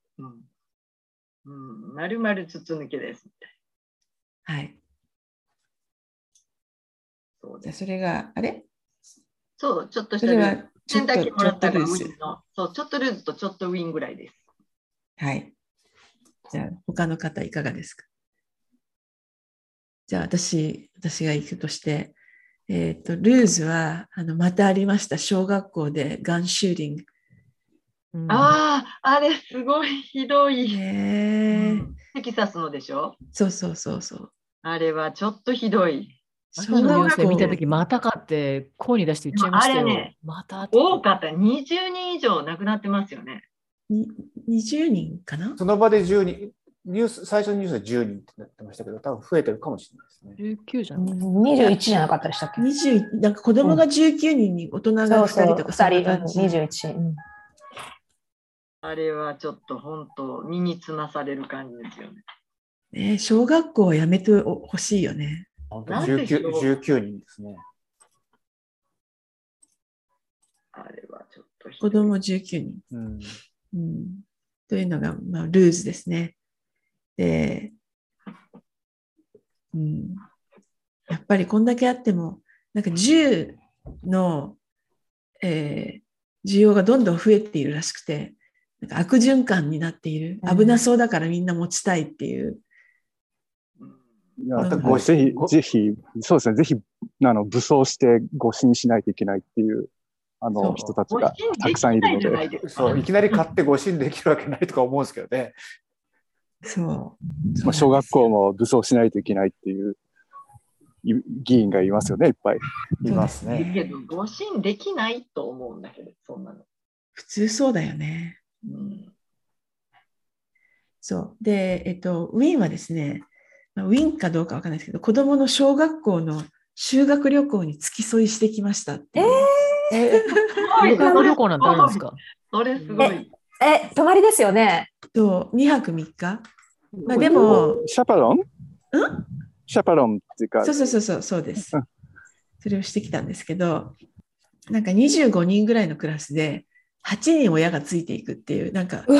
まるまる筒抜けです。 はい。じゃあそれが、あれ？ そう、ちょっとしたルーズ。ちょっとルーズ。そう、ちょっとルーズとちょっとウィンぐらいです。 はい。じゃあ他の方いかがですか？じゃあ私が行くとして、ルーズはまたありました。小学校でガンシューティング。 あれすごいひどい。テキサスのでしょ？ そう。 あれはちょっとひどい。 小学校見たとき、またかって声に出して言っちゃいましたよ。 あれね、 また多かった。20人以上亡くなってますよね。 20人かな？ その場で10人。最初のニュースで10人ってなってましたけど、多分増えてるかもしれないですね。 19じゃない 21じゃなかったでしたっけ ？20、なんか子供が19人に大人が2人とかそんな感じ。21。 あれはちょっと本当身につまされる感じですよね。 小学校はやめてほしいよね。 本当19人ですね。 あれはちょっと子供19人。というのが、まあ、ルーズですね。で、やっぱりこんだけあっても、なんか銃の、需要がどんどん増えているらしくて、なんか悪循環になっている。危なそうだからみんな持ちたいっていう。 ぜひ、そうですね、ぜひ武装して護身しないといけないっていう人たちがたくさんいるので。 そう、いきなり買って護身できるわけないとか思うんですけどね。 小学校も武装しないといけないっていう議員がいますよね、いっぱい。 いますね。 けど、護身できないと思うんだけど、そんなの。 普通そうだよね。そう。で、ウィーンはですね、ウィーンかどうかわからないですけど、子供の小学校の修学旅行に付き添いしてきましたっていう。 修学旅行なんてあるんですか？ それすごい。 泊まりですよね。 2泊3日。まあでも。 シャパロン？シャパロンっていうか。 そうです。それをしてきたんですけど、なんか25人ぐらいのクラスで8人親がついていくっていう、なんか。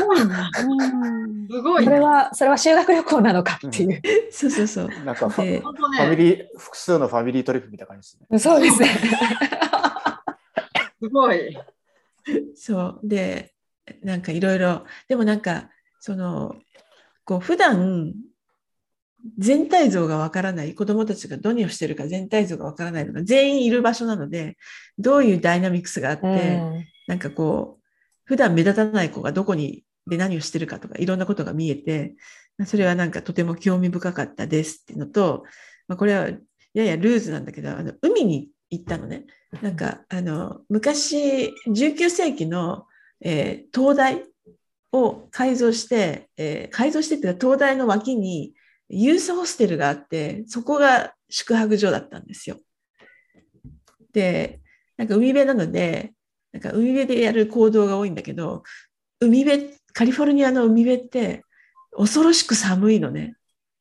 すごい。 それは修学旅行なのかっていう。 そう。 なんか複数のファミリートリップみたいな感じですね。 そうですね。 すごい。 そうで、なんかいろいろ、でもなんか普段全体像がわからない、子どもたちが何をしてるか全体像がわからないのが全員いる場所なので、どういうダイナミクスがあって、なんか普段目立たない子がどこにで何をしてるかとかいろんなことが見えて、それはなんかとても興味深かったですっていうのと、これはややルーズなんだけど、海に行ったのね。なんか昔19世紀の、灯台を改造して、っていうか灯台の脇にユースホステルがあって、そこが宿泊所だったんですよ。で、なんか海辺なので、なんか海辺でやる行動が多いんだけど、カリフォルニアの海辺って恐ろしく寒いのね。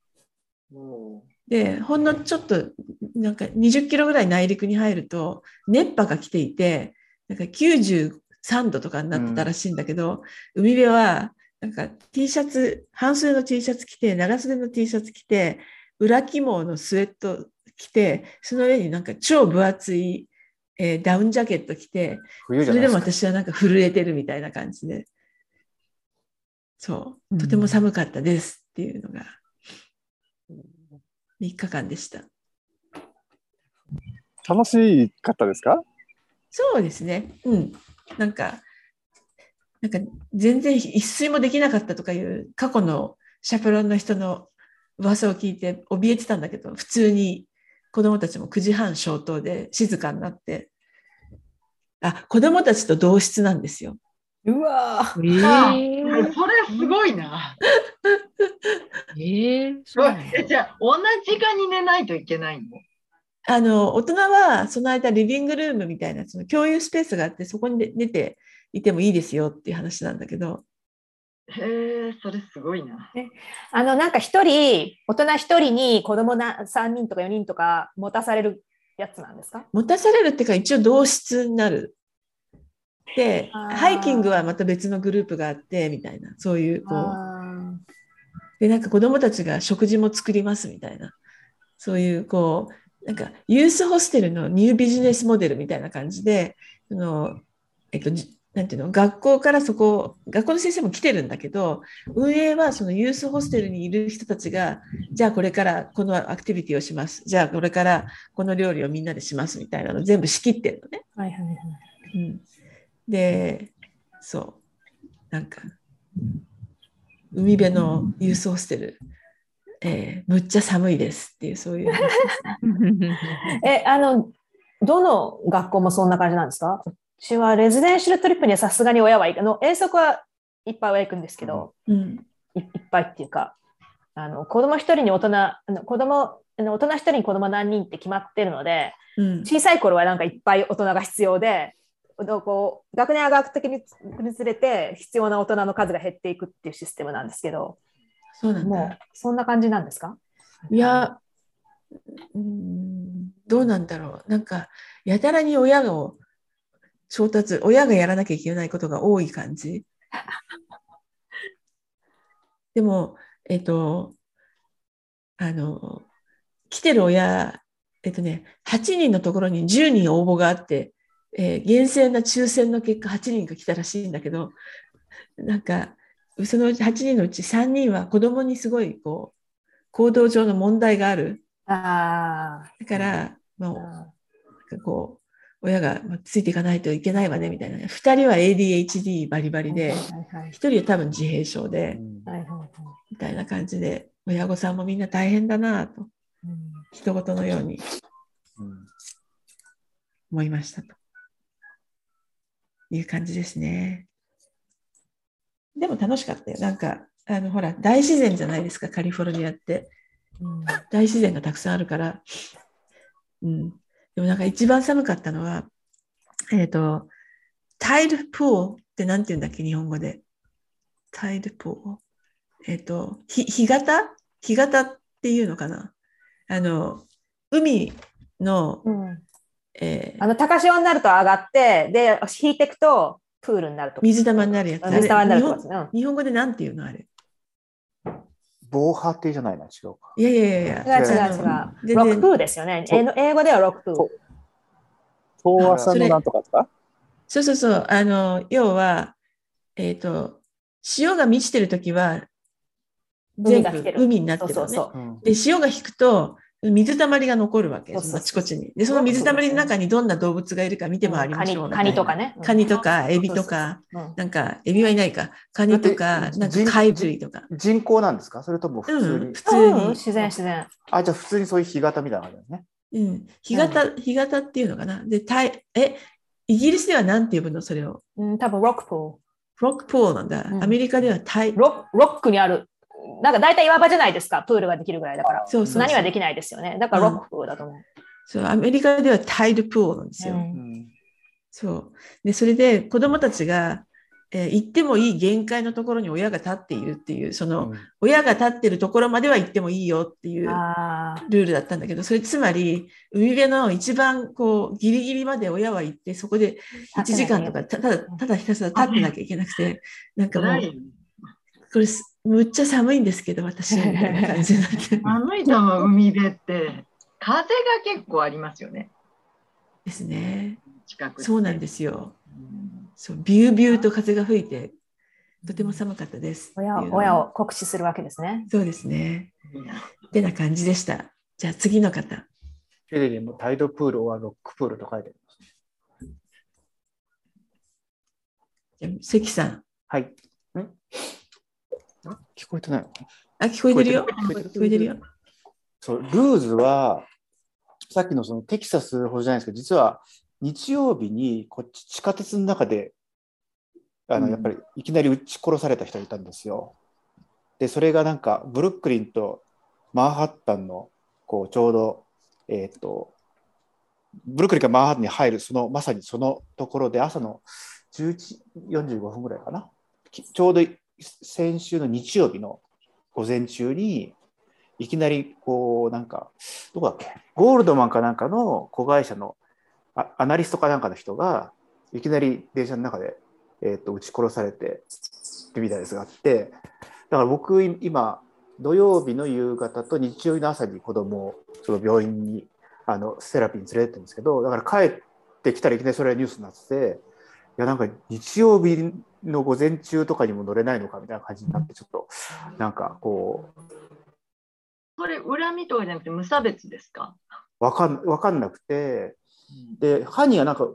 で、ほんのちょっとなんか20キロぐらい内陸に入ると熱波が来ていて、なんか93度とかになってたらしいんだけど、海辺はなんか T シャツ、半袖の T シャツ着て、長袖の T シャツ着て、裏起毛のスウェット着て、その上になんか超分厚い、ダウンジャケット着て、それでも私はなんか震えてるみたいな感じで、そう、とても寒かったですっていうのが3日間でした。 楽しかったですか？ そうですね。なんか全然一睡もできなかったとかいう過去のシャペロンの人の噂を聞いて怯えてたんだけど、普通に子供たちも9時半消灯で静かになって、子供たちと同室なんですよ。 うわそれすごいな。じゃあ同じ時間に寝ないといけないの？ 大人はその間リビングルームみたいなその共有スペースがあって、そこに寝ていてもいいですよっていう話なんだけど。 へえ、それすごいな。 なんか大人一人に子供3人とか4人とか持たされるやつなんですか？ 持たされるっていうか、一応同室になる。で、ハイキングはまた別のグループがあってみたいな、そういうで、なんか子供たちが食事も作りますみたいな、そういうなんかユースホステルのニュービジネスモデルみたいな感じで、なんていうの、学校の先生も来てるんだけど、運営はそのユースホステルにいる人たちが、じゃあこれからこのアクティビティをします、じゃあこれからこの料理をみんなでしますみたいなのを全部仕切ってるのね。で、なんか海辺のユースホステル、むっちゃ寒いですっていう、そういう話ですね。 どの学校もそんな感じなんですか？私はレジデンシャルトリップにはさすがに親は遠足はいっぱいは行くんですけど、いっぱいっていうか、子供一人に大人一人に子供何人って決まってるので、小さい頃はなんかいっぱい大人が必要で、学年上がる時につれて必要な大人の数が減っていくっていうシステムなんですけど、 そうなんだ。 もうそんな感じなんですか？ いや、どうなんだろう。なんかやたらに親がやらなきゃいけないことが多い感じ。でも来てる親8人のところに10人応募があって、厳正な抽選の結果8人が来たらしいんだけど、なんかその8人のうち3人は子供にすごい行動上の問題がある。だから親がついていかないといけないわねみたいな。2人は ADHD バリバリで、1人は多分自閉症で、みたいな感じで、親御さんもみんな大変だなと、人事のように思いましたという感じですね。でも楽しかったよ。なんかほら大自然じゃないですか、カリフォルニアって。大自然がたくさんあるから。でもなんか一番寒かったのは、タイルプールってなんて言うんだっけ、日本語で。タイルプール。干潟っていうのかな。海の、 高潮になると上がって、で、引いていくとプールになると。 水玉になるやつ。 水玉になると。 日本語でなんていうのあれ。 防波堤じゃないな、違うか。 いや。 違う。ロックプールですよね。英語ではロックプール。 遠浅のなんとかですか？ そう。要は、 潮が満ちてるときは全部海になってるのね。で、潮が引くと水たまりが残るわけです。あちこちに。で、その水たまりの中にどんな動物がいるか見て回りましょう。 カニとかね。 カニとかエビとか、なんかエビはいないか。カニとか、なんか貝類とか。 人工なんですか？それとも普通に？ 普通に。 自然。 じゃあ普通にそういう干潟みたいな感じですね。 干潟っていうのかな。で、イギリスでは何て呼ぶのそれを？ 多分ロックプール。 ロックプールなんだ。アメリカではロックにある。なんか大体岩場じゃないですか。プールができるぐらいだから。何はできないですよね。だからロックプールだと思う。 そう、アメリカではタイドプールなんですよ。そう。で、それで子供たちが、行ってもいい限界のところに親が立っているっていう、その、親が立ってるところまでは行ってもいいよっていうルールだったんだけど、それつまり、海辺の一番こう、ギリギリまで親は行って、そこで1時間とか、ただひたすら立ってなきゃいけなくて、なんかもう、これ、むっちゃ寒いんですけど、私みたいな感じになって。 寒いとも海辺って、風が結構ありますよね。 ですね。 近くそうなんですよ。そう、ビュービューと風が吹いて、とても寒かったです。 親を酷使するわけですね。 そうですね。ってな感じでした。じゃあ次の方。 テレビもタイドプールはロックプールと書いてあります。関さん。 はい。聞こえてないの？ 聞こえてるよ。聞こえてるよ。 そう、ルーズは、さっきのそのテキサスほどじゃないですけど、実は日曜日にこっち地下鉄の中で、やっぱりいきなり撃ち殺された人がいたんですよ。で、それがなんかブルックリンとマンハッタンのこうちょうど、ブルックリンからマンハッタンに入るまさにそのところで朝の11時45分ぐらいかな。ちょうど先週の日曜日の午前中にいきなりこうなんかどこだっけ、ゴールドマンかなんかの子会社のアナリストかなんかの人がいきなり電車の中で、撃ち殺されてみたいなやつがあって、だから僕今土曜日の夕方と日曜日の朝に子供をその病院にセラピーに連れてってるんですけど、だから帰ってきたらいきなりそれがニュースになってて、いやなんか日曜日の午前中とかにも乗れないのかみたいな感じになって、ちょっとなんかこう、 それ恨みとかじゃなくて無差別ですか？ 分かんなくて、で犯人はなんか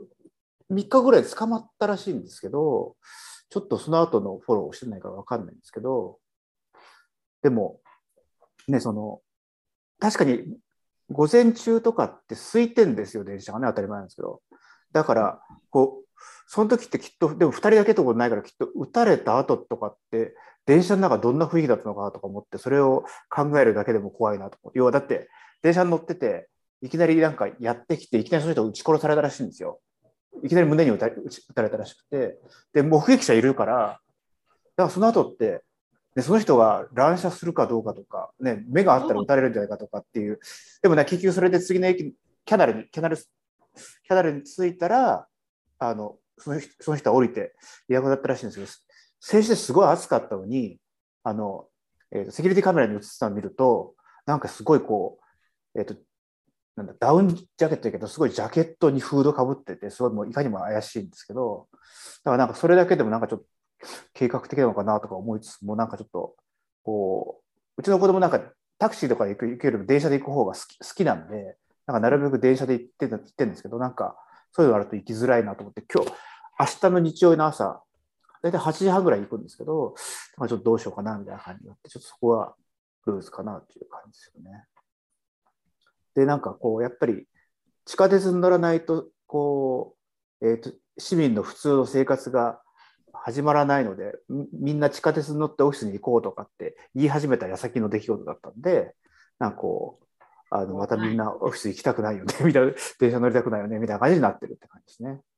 3日ぐらい捕まったらしいんですけど、ちょっとその後のフォローをしてないから分かんないんですけど、でもね、確かに午前中とかって空いてんですよ、電車がね、当たり前なんですけど、だからこうその時ってきっと、でも2人だけってことないから、きっと撃たれた後とかって電車の中どんな雰囲気だったのかなとか思って、それを考えるだけでも怖いなと思って。要はだって電車に乗ってていきなりなんかやってきて、いきなりその人を撃ち殺されたらしいんですよ。いきなり胸に撃たれたらしくて、で目撃者いるから、だからその後ってでその人が乱射するかどうかとか、ね、目があったら撃たれるんじゃないかとかっていう。でもね、結局それで次の駅キャナルに着いたらその人は降りていなくなったらしいんですけど、先週ですごい暑かったのにセキュリティカメラに映ってたのを見ると、なんかすごいこう、なんだダウンジャケットだけど、すごいジャケットにフードかぶってて、すごいもういかにも怪しいんですけど、だからなんかそれだけでもなんかちょっと計画的なのかなとか思いつつも、なんかちょっとこう、うちの子供なんかタクシーとかで行くよりも電車で行く方が好きなんで、なんかなるべく電車で行ってるんですけど、なんかそういうのあると行きづらいなと思って、明日の日曜日の朝大体8時半ぐらいに行くんですけど、ちょっとどうしようかなみたいな感じになって、ちょっとそこはルーズかなっていう感じですよね。で、なんかこうやっぱり地下鉄に乗らないとこう、市民の普通の生活が始まらないので、みんな地下鉄に乗ってオフィスに行こうとかって言い始めた矢先の出来事だったんで、なんかこうまたみんなオフィス行きたくないよねみたいな、電車乗りたくないよねみたいな感じになってるって感じですね。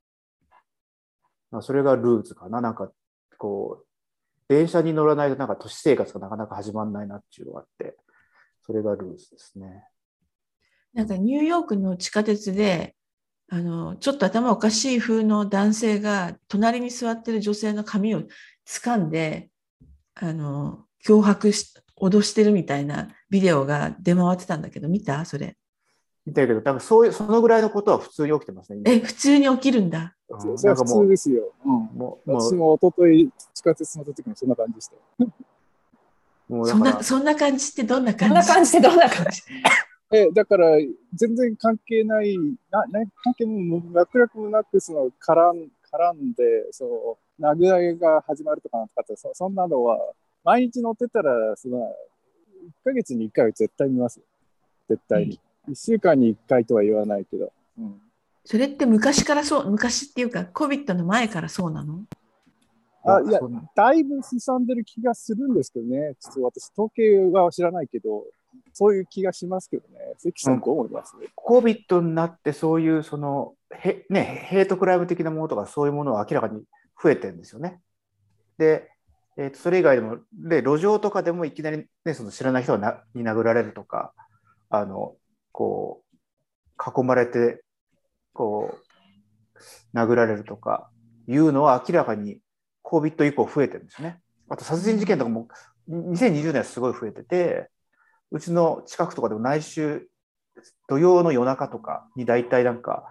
それがルーズかな。なんかこう電車に乗らないとなんか都市生活がなかなか始まらないなっていうのがあって、それがルーズですね。 なんかニューヨークの地下鉄でちょっと頭おかしい風の男性が隣に座ってる女性の髪を掴んで脅迫し脅してるみたいなビデオが出回ってたんだけど、見た？それ。 見たけど、多分そういう、そのぐらいのことは普通に起きてますね。 普通に起きるんだ。 それは普通ですよ。私も一昨日地下鉄乗った時もそんな感じでした。 そんな感じってどんな感じ？ だから全然関係ない、関係も脈絡もなく、絡んで、殴られが始まるとかなんとかって、そんなのは、毎日乗ってたら、1ヶ月に1回は絶対見ます。絶対に。1週間に1回とは言わないけど。 それって昔っていうか、COVID の前からそうなの？ いや、だいぶ進んでる気がするんですけどね。ちょっと私、統計は知らないけど、そういう気がしますけどね。関さん、どう思います？ COVID になって、そういうヘイトクライム的なものとか、そういうものは明らかに増えてるんですよね。で、それ以外でも、路上とかでもいきなり、知らない人に殴られるとか、こう、囲まれて、こう、殴られるとかいうのは明らかに COVID 以降増えてるんですよね。あと殺人事件とかも2020年はすごい増えてて、うちの近くとかでも毎週土曜の夜中とかに大体なんか、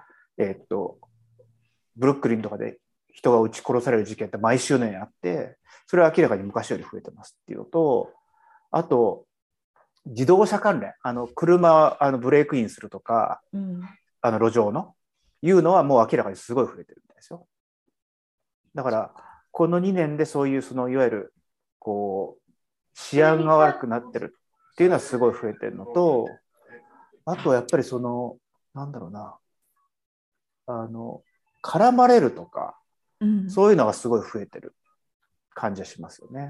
ブルックリンとかで人が撃ち殺される事件って毎週のようにあって、それは明らかに昔より増えてますっていうのと、あと自動車関連、車ブレークインするとか、路上のいうのはもう明らかにすごい増えてるんですよ。だからこの2年でそういういわゆるこう治安が悪くなってるっていうのはすごい増えてるのと、あとはやっぱりなんだろうな、絡まれるとか、そういうのがすごい増えてる感じはしますよね。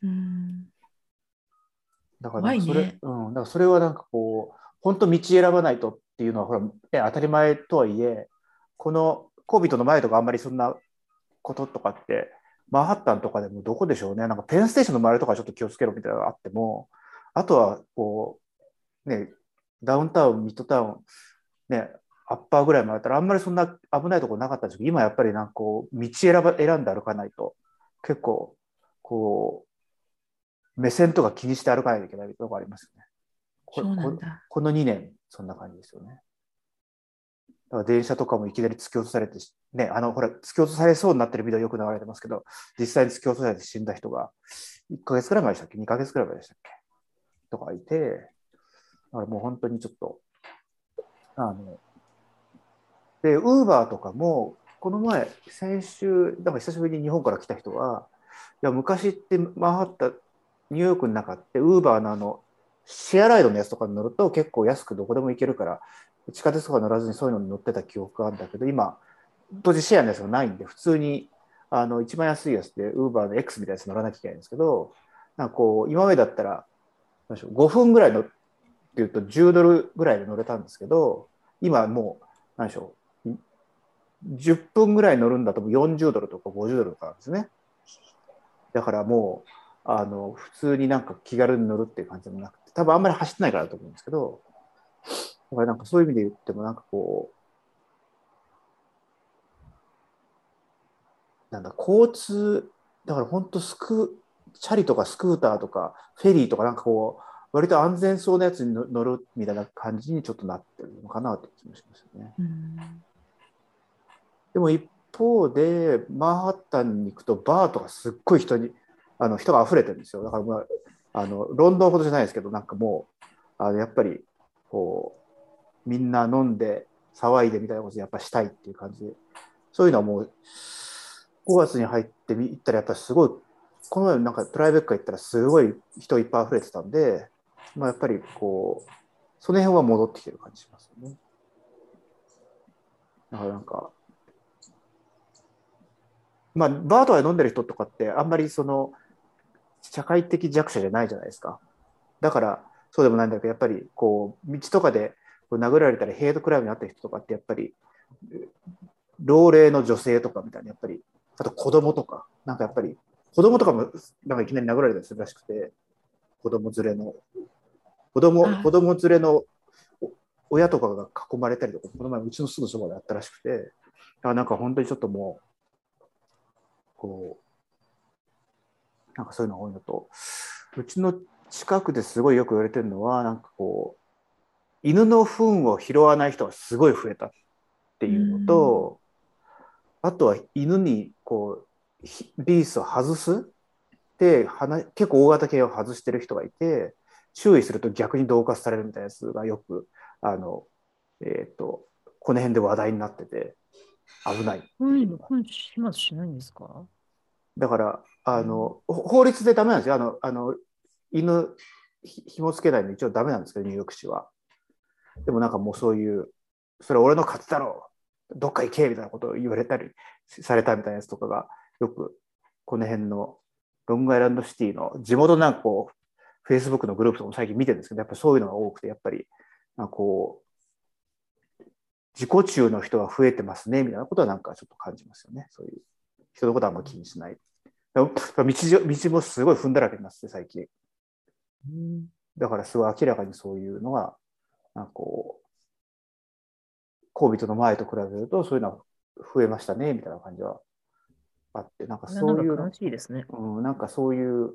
だからそれはなんかこう本当道選ばないとっていうのはほら、当たり前とはいえ、この COVID の前とかあんまりそんなこととかってマンハッタンとかでもどこでしょうね、なんかペンステーションの周りとかちょっと気をつけろみたいなのがあっても、あとはこうね、ダウンタウンミッドタウンね、アッパーぐらいまでだったらあんまりそんな危ないところなかったんですけど、今やっぱりなんかこう道選んで歩かないと結構こう目線とか気にして歩かないといけないところがありますよね。この2年そんな感じですよね。だから電車とかもいきなり突き落とされてね、ほら突き落とされそうになってるビデオよく流れてますけど、実際に突き落とされて死んだ人が1ヶ月くらい前でしたっけ、2ヶ月くらい前でしたっけとかいて、だからもう本当にちょっとで、ウーバーとかも、この前、先週、なんか久しぶりに日本から来た人は、いや、昔ってマンハッタン、ニューヨークの中って、ウーバーのシェアライドのやつとかに乗ると結構安くどこでも行けるから、地下鉄とか乗らずにそういうのに乗ってた記憶があるんだけど、今、当時シェアのやつがないんで、普通に一番安いやつで、ウーバーの X みたいなやつ乗らなきゃいけないんですけど、なんかこう、今までだったら、5分ぐらいのっていうと10ドルぐらいで乗れたんですけど、今もう、何でしょう、10分ぐらい乗るんだと40ドルとか50ドルとかなんですね。だからもう普通になんか気軽に乗るっていう感じでもなくて、多分あんまり走ってないからだと思うんですけど、だからなんかそういう意味で言ってもなんかこうなんだ交通だから本当チャリとかスクーターとかフェリーとかなんかこう割と安全そうなやつに乗るみたいな感じにちょっとなってるのかなという気もしますよね。でも一方でマンハッタンに行くとバーとかすっごい人が溢れてるんですよ。だから、まあ、ロンドンほどじゃないですけどなんかもうやっぱりこうみんな飲んで騒いでみたいなことをやっぱしたいっていう感じで、そういうのはもう5月に入って行ったらやっぱりすごい、この前なんかプライベート行ったらすごい人いっぱい溢れてたんで、まあ、やっぱりこうその辺は戻ってきてる感じしますよね。だからなんかまあ、バーとかで飲んでる人とかってあんまり社会的弱者じゃないじゃないですか。だからそうでもないんだけど、やっぱりこう道とかで殴られたりヘイトクライムにあった人とかってやっぱり老齢の女性とかみたいな、やっぱりあと子供とかなんかやっぱり子供とかもなんかいきなり殴られたりするらしくて、子供連れの親とかが囲まれたりとか、この前うちのすぐそばであったらしくて、なんか本当にちょっともうこうなんかそういうのが多いのと、うちの近くですごいよく言われてるのはなんかこ犬の糞を拾わない人がすごい増えたっていうのと、あとは犬にこうリースを外すで結構大型犬を外してる人がいて、注意すると逆に恫喝されるみたいなやつがよくこの辺で話題になってて危ない。 糞始末しないんですか？ だから法律でダメなんですよ。犬紐付けないの一応ダメなんですけど、ニューヨーク市は。でもなんかもうそういう、それ俺の勝ちだろう、どっか行けみたいなことを言われたりされたみたいなやつとかがよくこの辺のロングアイランドシティの地元なんかこうフェイスブックのグループとかも最近見てるんですけど、やっぱそういうのが多くて、やっぱりこう自己中の人が増えてますねみたいなことはなんかちょっと感じますよね。そういう人のことはあんま気にしない。道もすごい踏んだらけになって最近。だからすごい明らかにそういうのがなんかこうCOVIDの前と比べるとそういうのは増えましたねみたいな感じはあって、なんかそういう悲しいですね。 なんかそういう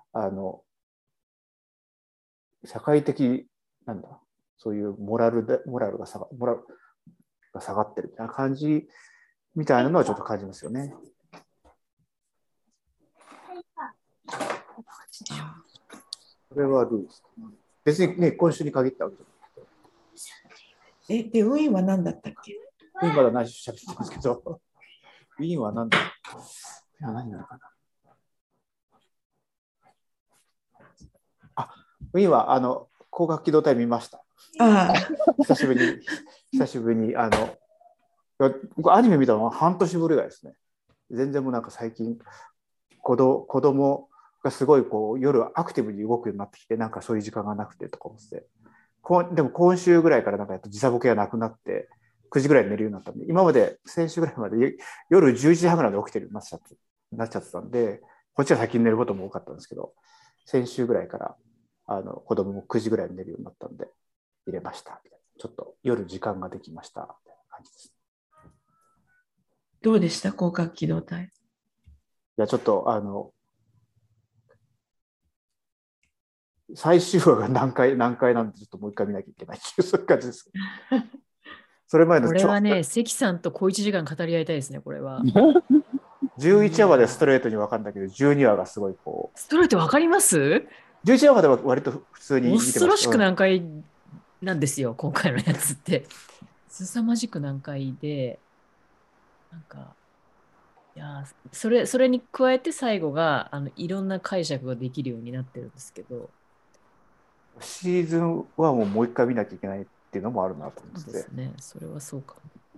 社会的なんだ、そういうモラルが下がってるみたいな感じみたいなのはちょっと感じますよね。これはどうですか？別にね、今週に限ったわけじゃない。 で、ウィーンは何だったっけ？ ウィーンまだ何しゃべってますけど、ウィーンは何だ？何なのかな。ウィーンは光学機動隊見ました。久しぶりに僕アニメ見たのは半年ぶりぐらいですね。全然もうなんか最近子供がすごいこう夜アクティブに動くようになってきて、なんかそういう時間がなくてとか思って、でも今週ぐらいからなんか時差ボケがなくなって9時ぐらいに寝るようになったんで、今まで先週ぐらいまで夜11時半ぐらいまで起きてるなっちゃってたんで、こっちは先に寝ることも多かったんですけど、先週ぐらいから子供も9時ぐらいに寝るようになったんで入れましたみたいな、ちょっと夜時間ができましたみたいな感じです。 どうでした広角機動隊？いやちょっと最終話が何回なんでちょっともう一回見なきゃいけないっていうそういう感じです。それ前のこれはね、関さんと小1時間語り合いたいですね、これは。 11話までストレートに分かるんだけど、12話がすごいこう。 ストレート分かります？ 11話までは割と普通に見てました。 恐ろしく難解なんですよ、今回のやつって。凄まじく難解で、なんか、いやそれに加えて最後がいろんな解釈ができるようになってるんですけど。 シーズン1ももう一回見なきゃいけないっていうのもあるなと思って。そうですね、それはそうか。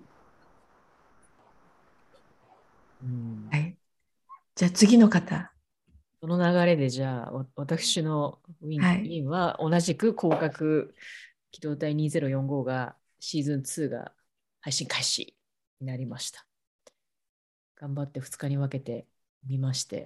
はい。じゃあ次の方。 その流れでじゃあ私のウィンは同じく広角機動隊2045がシーズン2が配信開始になりました。頑張って2日に分けて見まして、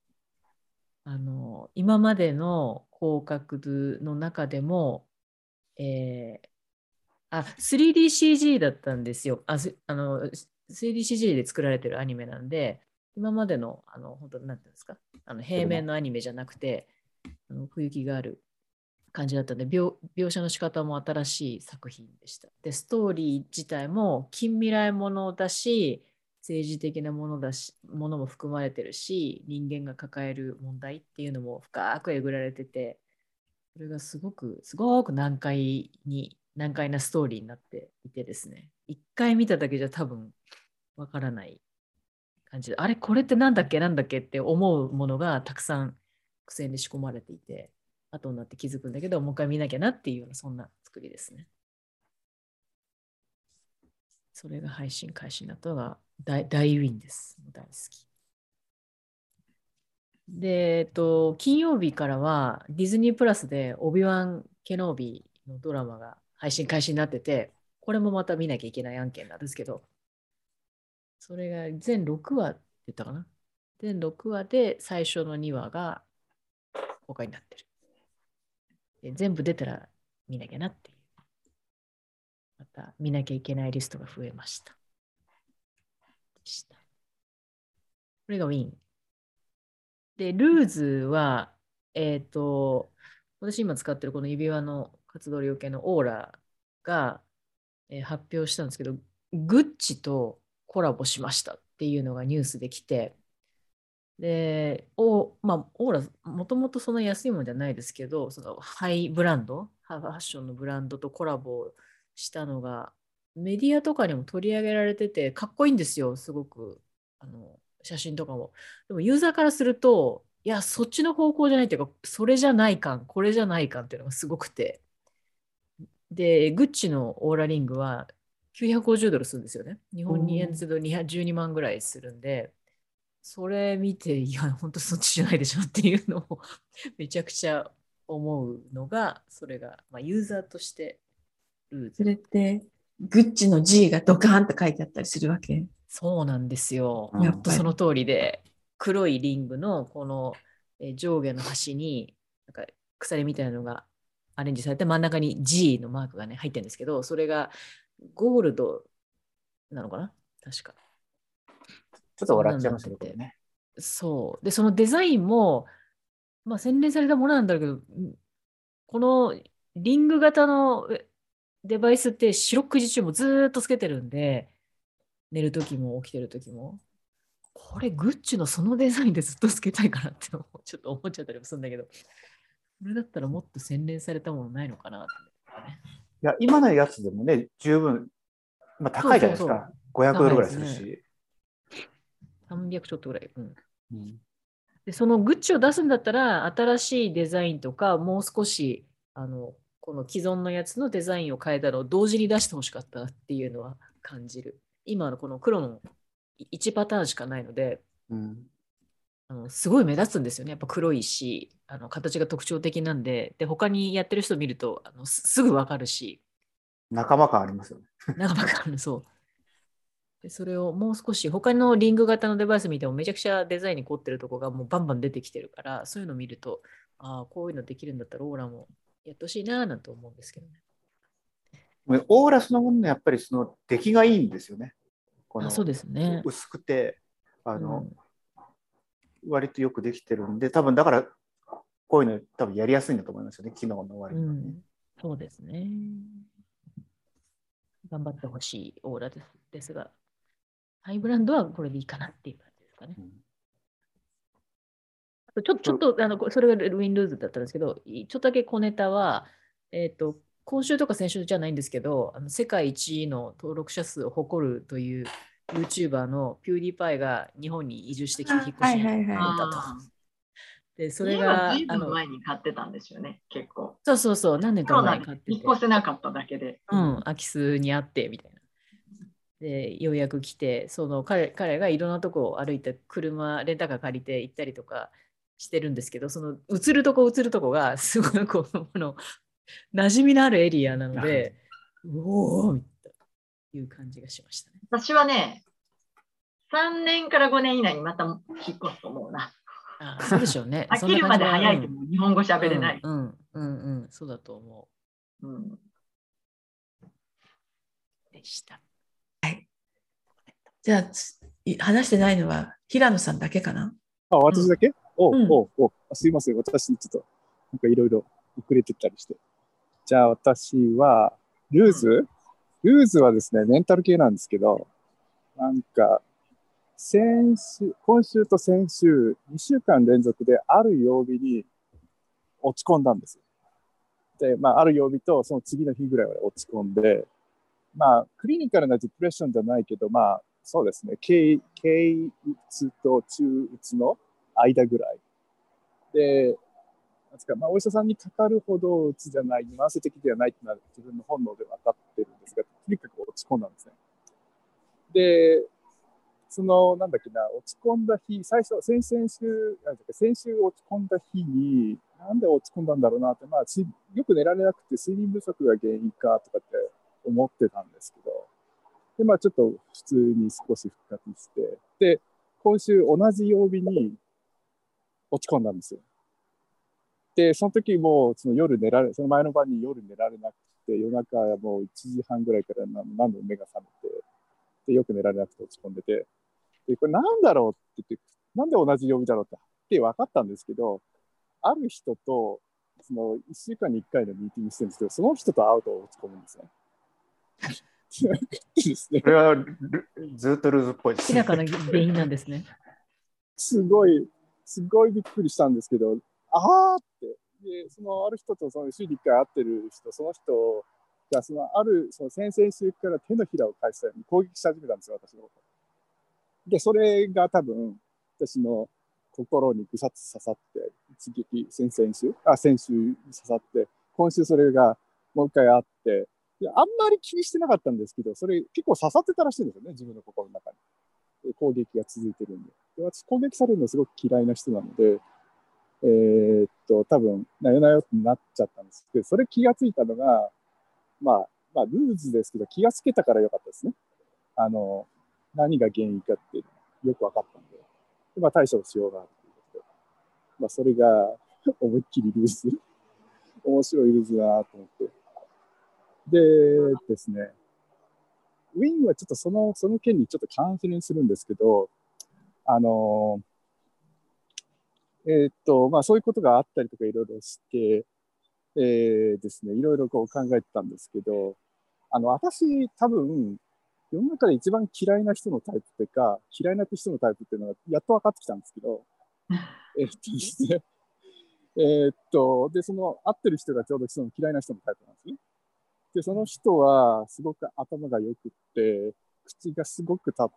今までの広角の中でも、3DCG だったんですよ。3DCG で作られてるアニメなんで、今までの、本当なんていうんですか、平面のアニメじゃなくて、奥行きがある感じだったので、描写の仕方も新しい作品でした。で、ストーリー自体も近未来ものだし、政治的なものも含まれてるし、人間が抱える問題っていうのも深くえぐられてて、それがすごく難解なストーリーになっていてですね、一回見ただけじゃ多分わからない感じで、あれこれってなんだっけって思うものがたくさん苦戦で仕込まれていて、後になって気づくんだけど、もう一回見なきゃなっていうようなそんな作りですね。それが配信開始になったのが大ウィンです。大好き。で、金曜日からはディズニープラスでオビワン・ケノービーのドラマが配信開始になってて、これもまた見なきゃいけない案件なんですけど、それが全6話って言ったかな。全6話で最初の2話が公開になってる。で全部出たら見なきゃなっていう。また見なきゃいけないリストが増えました。これがウィン。で、ルーズは、私今使ってるこの指輪の活動量系のオーラが、発表したんですけど、グッチとコラボしましたっていうのがニュースで来て、で、まあ、オーラ、もともとその安いものじゃないですけど、そのハイブランド、ファッションのブランドとコラボしたのが、メディアとかにも取り上げられてて、かっこいいんですよ、すごく。写真とかも。でもユーザーからすると、いや、そっちの方向じゃないっていうか、それじゃない感、これじゃない感っていうのがすごくて。で、グッチのオーラリングは$950するんですよね。日本円すると12万ぐらいするんで、それ見て、いや、本当そっちじゃないでしょっていうのをめちゃくちゃ思うのが、それが、まあ、ユーザーとしてルーズ。 それって、グッチの G がドカーンと書いてあったりするわけ？ そうなんですよ。 やっぱり本当その通りで、黒いリングのこの上下の端に、なんか鎖みたいなのがアレンジされて、真ん中に G のマークがね、入ってるんですけど、それがゴールドなのかな確か。 ちょっと笑っちゃいましたけどね。 そう。で、そのデザインも、まあ、洗練されたものなんだけど、このリング型のデバイスって四六時中もずーっとつけてるんで、寝るときも起きてるときも。これ、グッチのそのデザインでずっとつけたいかなってちょっと思っちゃったりもするんだけど、これだったらもっと洗練されたものないのかなって、ね。 いや、今のやつでもね、十分、まあ、高いじゃないですか。$500ぐらいするし。 300ちょっとぐらい。で、そのグッチを出すんだったら、新しいデザインとか、もう少し、この既存のやつのデザインを変えたのを同時に出してほしかったっていうのは感じる。今のこの黒の1パターンしかないので、すごい目立つんですよね。やっぱ黒いし、形が特徴的なんで、他にやってる人を見るとすぐ分かるし。 仲間感ありますよね。 仲間感ある、そう。でそれをもう少し、他のリング型のデバイス見てもめちゃくちゃデザインに凝ってるとこがもうバンバン出てきてるから、そういうのを見ると、ああ、こういうのできるんだったらオーラもやってほしいななんて思うんですけどね。 オーラそのもののやっぱりその出来がいいんですよね。 そうですね。 薄くて、割とよくできてるんで、多分だからこういうの多分やりやすいんだと思いますよね、機能の割に、ね。 そうですね。頑張ってほしいオーラですが、ハイブランドはこれでいいかなっていう感じですかね。ちょっとそれがウィンルーズだったんですけど、ちょっとだけ小ネタは、今週とか先週じゃないんですけど、世界一の登録者数を誇るという YouTuber のピューディーパイが日本に移住してきて引っ越しになったと。で、それが。 ずいぶん前に買ってたんですよね、結構。 そう、何年か前に買ってて。 引っ越せなかっただけで。 空き巣にあって、みたいな。で、ようやく来て、彼がいろんなとこを歩いて、レンタカー借りて行ったりとかしてるんですけど、その映るとこがすごい馴染みのあるエリアなので、おーという感じがしましたね。 私はね、3年から5年以内にまた引っ越すと思うな。 そうでしょうね。 飽きるまで早いとも日本語喋れない。 そうだと思う。でした。 はい。じゃあ、話してないのは平野さんだけかな？ 私だけ？すいません。私、ちょっと、なんかいろいろ遅れてたりして。じゃあ、私は、ルーズはですね、メンタル系なんですけど、なんか、今週と先週、2週間連続である曜日に落ち込んだんです。で、ある曜日とその次の日ぐらいまで落ち込んで、クリニカルなディプレッションじゃないけど、そうですね、軽うつと中うつの間ぐらい。で、お医者さんにかかるほどうつじゃない、慢性的ではないってのは自分の本能で分かってるんですが、とにかく落ち込んだんですね。で、落ち込んだ日、先週落ち込んだ日に、なんで落ち込んだんだろうなって、よく寝られなくて睡眠不足が原因かとかって思ってたんですけど、で、ちょっと普通に少し復活して、で、今週同じ曜日に落ち込んだんですよ。で、その時も、その前の晩に夜寝られなくて、夜中もう1時半ぐらいから何度も目が覚めて、で、よく寝られなくて落ち込んでて、で、これなんだろうって言って、なんで同じ曜日だろうって分かったんですけど、ある人とその1週間に1回のミーティングしてるんですけど、その人と会うと落ち込むんですね。 これはずっとルーズっぽいですね。明らかな原因なんですね。 すごいびっくりしたんですけど、あーって。で、そのある人とその週に1回会ってる人、その人がその先々週から手のひらを返したように攻撃し始めたんですよ、私のこと。で、それが多分、私の心にぐさっと刺さって、先週刺さって、今週それがもう一回あって、あんまり気にしてなかったんですけど、それ結構刺さってたらしいんですよね、自分の心の中に。攻撃が続いてるんで。私、攻撃されるのすごく嫌いな人なので、多分、なよなよってなっちゃったんですけど、それ気がついたのが、まあ、ルーズですけど、気がつけたからよかったですね。何が原因かっていうのがよく分かったんで、対処しようがあるということで、それが思いっきりルーズ、面白いルーズだなと思って。でですね、ウィンはちょっとその件にちょっとカウンセリングするんですけど、そういうことがあったりとかいろいろして、ですね、いろいろこう考えてたんですけど、私多分、世の中で一番嫌いな人のタイプというか、嫌いな人のタイプっていうのがやっと分かってきたんですけど、ですね、で、その会ってる人がちょうどその嫌いな人のタイプなんですね。で、その人はすごく頭が良くって、口がすごく立って、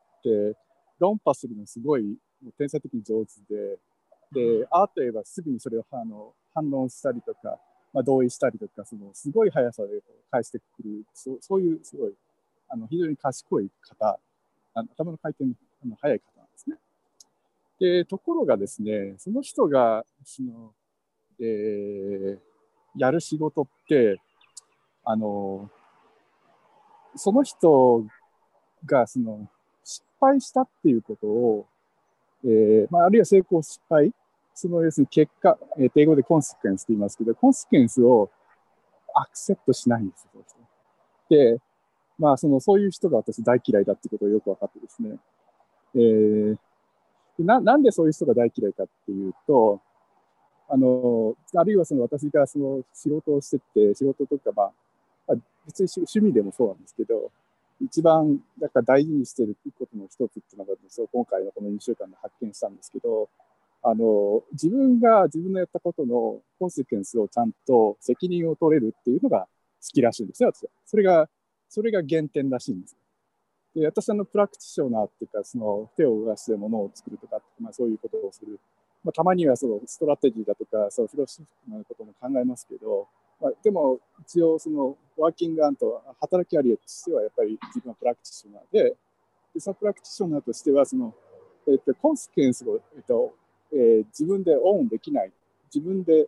論破するのすごい天才的に上手で、で、あーと言えばすぐにそれを反論したりとか、同意したりとか、すごい速さで返してくる、そういうすごい、非常に賢い方、頭の回転の速い方なんですね。で、ところがですね、その人が、やる仕事って、その人が失敗したっていうことを、あるいは成功失敗、要するに結果、英語でコンセクエンスと言いますけど、コンセクエンスをアクセプトしないんですよ。で、そういう人が私大嫌いだってことがよく分かってですね。なんでそういう人が大嫌いかっていうと、あるいは私が仕事をしてて、仕事とか、別に趣味でもそうなんですけど、一番だから大事にしていることの一つっていうのが、今回のこの2週間で発見したんですけど、自分のやったことのコンセクエンスをちゃんと責任を取れるっていうのが好きらしいんですよ、私は。それが原点らしいんです。で、私プラクティショナーっていうか、手を動かして物を作るとか、そういうことをする。たまにはストラテジーだとか、フィロソフィーなことも考えますけど、でも一応ワーキングアンと働きアリアとしてはやっぱり自分はプラクティショナーで、そのプラクティショナーとしてはコンセクエンスを、自分でオンできない、自分で、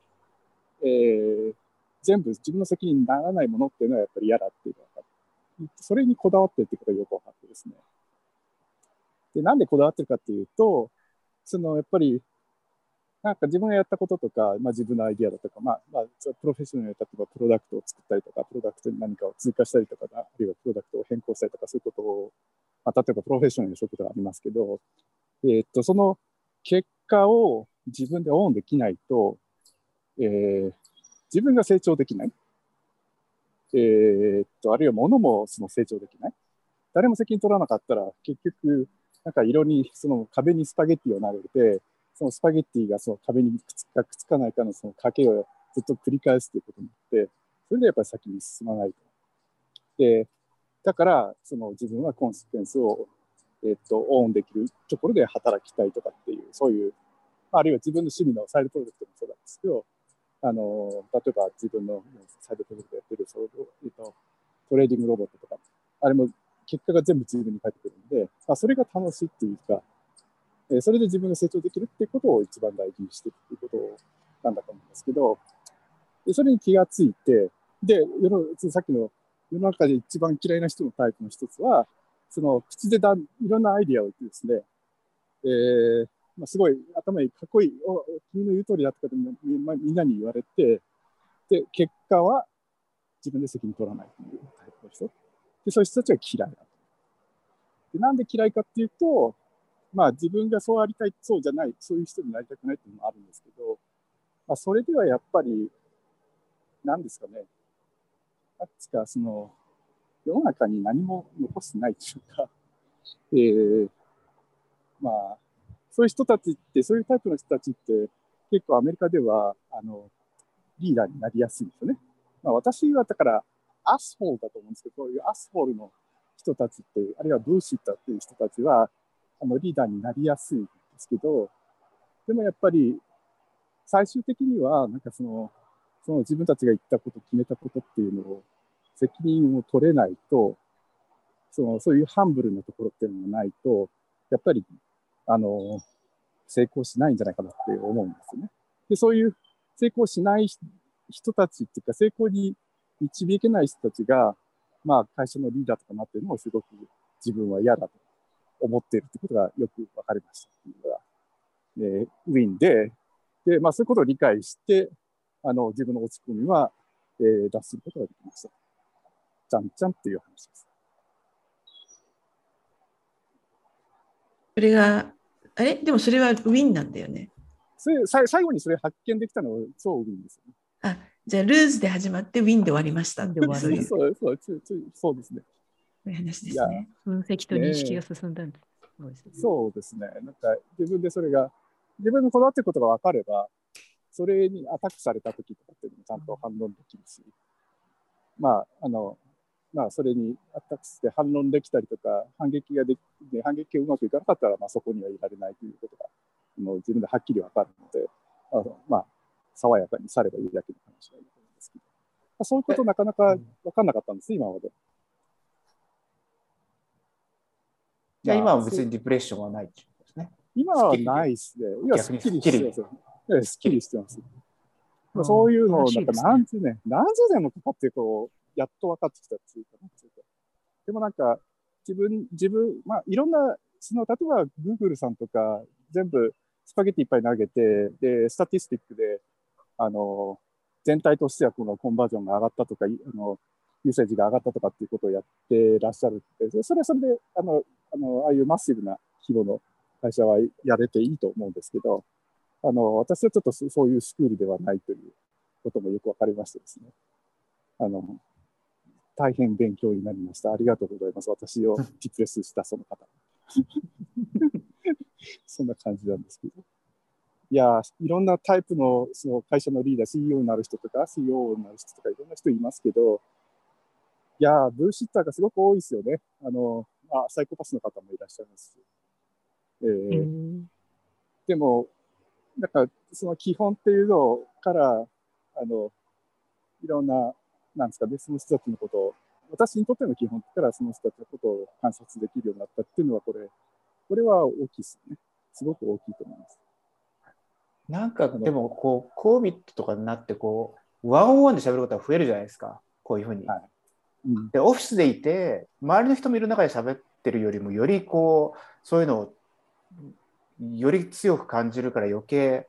全部自分の責任にならないものっていうのはやっぱり嫌だっていうのが、それにこだわってるってことがよく分かってですね。で、なんでこだわってるかっていうと、やっぱりなんか自分がやったこととか、自分のアイディアだとか、プロフェッショナルに例えばプロダクトを作ったりとか、プロダクトに何かを追加したりとか、あるいはプロダクトを変更したりとか、そういうことを、例えばプロフェッショナルの職とかありますけど、その結果を自分でオンできないと、自分が成長できない。あるいは物も成長できない。誰も責任取らなかったら、結局、なんか色に、壁にスパゲッティを投げて、そのスパゲッティが壁にくっつかないかの賭けをずっと繰り返すということになって、それでやっぱり先に進まないと。で、だから自分はコンセクエンスを、オンできるところで働きたいとかっていう、そういう、あるいは自分の趣味のサイドプロジェクトもそうなんですけど、例えば自分のサイドプロジェクトやってるトレーディングロボットとか、あれも結果が全部自分に返ってくるので、それが楽しいっていうか、それで自分が成長できるっていうことを一番大事にしていくっていうことなんだと思うんですけど、でそれに気がついて、で、さっきの世の中で一番嫌いな人のタイプの一つは、口でいろんなアイディアを言ってですね、すごい頭いい、かっこいい、君の言う通りだとかでみんなに言われて、で、結果は自分で責任取らないというタイプの人。で、そういう人たちは嫌いだと。で、なんで嫌いかっていうと、自分がそうありたい、そうじゃない、そういう人になりたくないっていうのもあるんですけど、それではやっぱり、 何ですかね、なんですか、その世の中に何も残してないというか、まあ、そういう人たちって、そういうタイプの人たちって、結構アメリカではリーダーになりやすいんですよね。まあ、私はだからアスホールだと思うんですけど、そういうアスホールの人たちって、あるいはブーシッターっていう人たちはリーダーになりやすいんですけど、でもやっぱり最終的にはなんかその自分たちが言ったこと、決めたことっていうのを責任を取れないと、そういうハンブルなところっていうのがないと、やっぱり成功しないんじゃないかなって思うんですよね。で、そういう成功しない人たちっていうか、成功に導けない人たちが、まあ、会社のリーダーとかなっているのをすごく自分は嫌だと思っているということがよく分かりましたっていうのが、ウィンで、まあ、そういうことを理解して、自分の落ち込みは、脱することができました。ちゃんちゃんっていう話です。 それが、でもそれはウィンなんだよね。 最後にそれ発見できたのは超ウィンですよね。 あ、じゃあルーズで始まってウィンで終わりました。 そうですね。 そういう話ですね。 分析と認識が進んだんです。 そうですね。なんか自分でそれが、自分のこだわってることが分かれば、それにアタックされたときとかっていうのもちゃんと反論できるし、まあ、それにアタックして反論できたりとか、反撃がうまくいかなかったら、まあ、そこにはいられないということが、自分ではっきり分かるので、まあ、爽やかにさればいいだけの話がいいと思うんですけど、そういうことなかなか分かんなかったんです、今まで。 じゃあ今は別にディプレッションはないってことですね。 今はないですね。今すっきりしてますよ。すっきりしてます。そういうのをなんか何十年もかかってやっと分かってきたっていうか、でもなんか自分、まあいろんな、例えば Google さんとか全部スパゲティいっぱい投げて、で、スタティスティックで、全体としてはこのコンバージョンが上がったとか、ユーセージが上がったとかっていうことをやってらっしゃるって、それはそれで、ああいうマッシブな規模の会社はやれていいと思うんですけど、私はちょっとそういうスクールではないということもよくわかりましてですね。大変勉強になりました。ありがとうございます。私をリプレスしたその方。そんな感じなんですけど。いや、いろんなタイプのその会社のリーダー、CEO になる人とか、COO になる人とか、いろんな人いますけど、いや、ブーシッターがすごく多いですよね。サイコパスの方もいらっしゃいますし。でも、なんかその基本っていうのからいろんな、なんですかね、その人たちのことを、私にとっての基本からその人たちのことを観察できるようになったっていうのは、これは大きいですね。すごく大きいと思います。 なんかでもこう COVID とかになってワンオンワンで喋ることが増えるじゃないですか、こういうふうに。でオフィスでいて周りの人もいる中で喋ってるよりもよりそういうのをより強く感じるから余計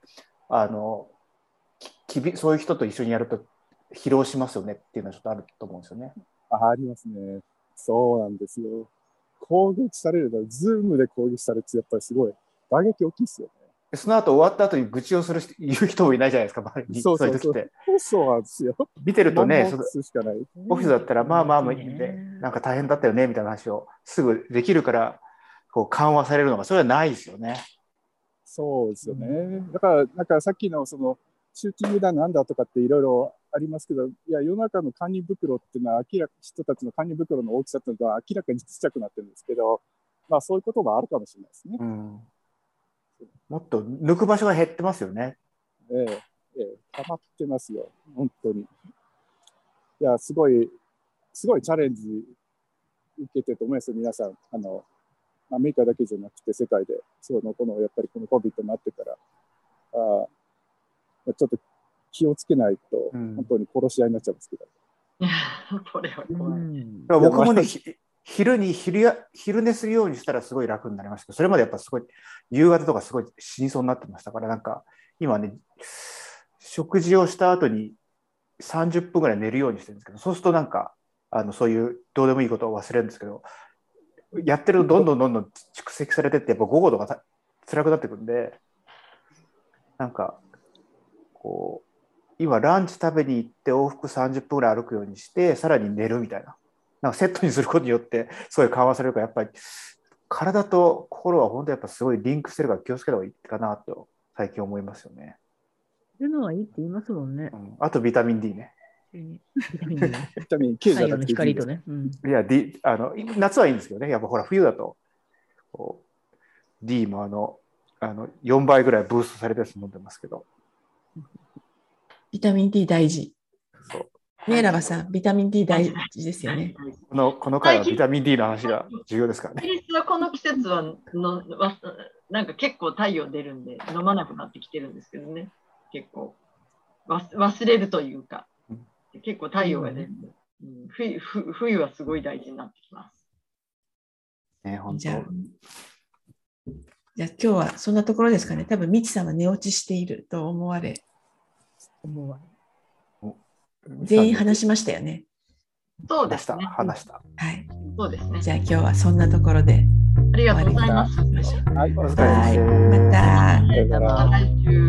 そういう人と一緒にやると疲労しますよねっていうのはちょっとあると思うんですよね。 ありますね。そうなんですよ。攻撃されるの、ズームで攻撃されるとやっぱりすごい打撃大きいですよね。 その後終わった後に愚痴を言う人もいないじゃないですか、周りに。そういう時って。 そうなんですよ。 見てるとね、 オフィスだったらまあなんか大変だったよねみたいな話をすぐできるから緩和されるのがそれはないですよね。 そうですよね。だからなんかさっきのそのシューティングだなんだとかっていろいろありますけど、いや世の中の堪忍袋っていうのは人たちの堪忍袋の大きさっていうのは明らかにちっちゃくなってるんですけど、まあそういうこともあるかもしれないですね。 もっと抜く場所が減ってますよね。 溜まってますよ、本当に。いや、すごいチャレンジ受けてると思いますよ、皆さん。アメリカだけじゃなくて世界で、やっぱりこの COVID になってから、ちょっと気をつけないと、本当に殺し合いになっちゃうんですけど。 これは怖い。 僕もね、昼寝するようにしたらすごい楽になりましたけど、それまでやっぱすごい夕方とかすごい死にそうになってましたから、なんか今ね、食事をした後に30分ぐらい寝るようにしてるんですけど、そうするとなんかそういうどうでもいいことを忘れるんですけど、やってるとどんどん蓄積されてって、やっぱ午後とか辛くなってくるんで、なんか今ランチ食べに行って往復30分ぐらい歩くようにしてさらに寝るみたいな、なんかセットにすることによってそういう緩和されるから、やっぱり体と心は本当やっぱすごいリンクしてるから気をつけた方がいいかなと最近思いますよね。 そういうのはいいって言いますもんね。 あとビタミン D ね。 ビタミン D ね。 ビタミン K じゃ太陽のなくて光とね。 いや、夏はいいんですけどね、やっぱほら冬だとD も4倍ぐらいブーストされて飲んでますけど。 ビタミン D 大事。 そうねえ、ラバさん、ビタミン D 大事ですよね。 この回はビタミン D の話が重要ですからね。 イギリスはこの季節はなんか結構太陽出るんで飲まなくなってきてるんですけどね。結構忘れるというか、結構太陽が出るんで、冬はすごい大事になってきます。 ね、本当。 じゃあ今日はそんなところですかね。多分、みちさんは寝落ちしていると思われ。全員話しましたよね。 そうですね。 話した。 はい。 そうですね。 じゃあ今日はそんなところで。 ありがとうございます。 はい、お疲れ様です。 また。 また来週。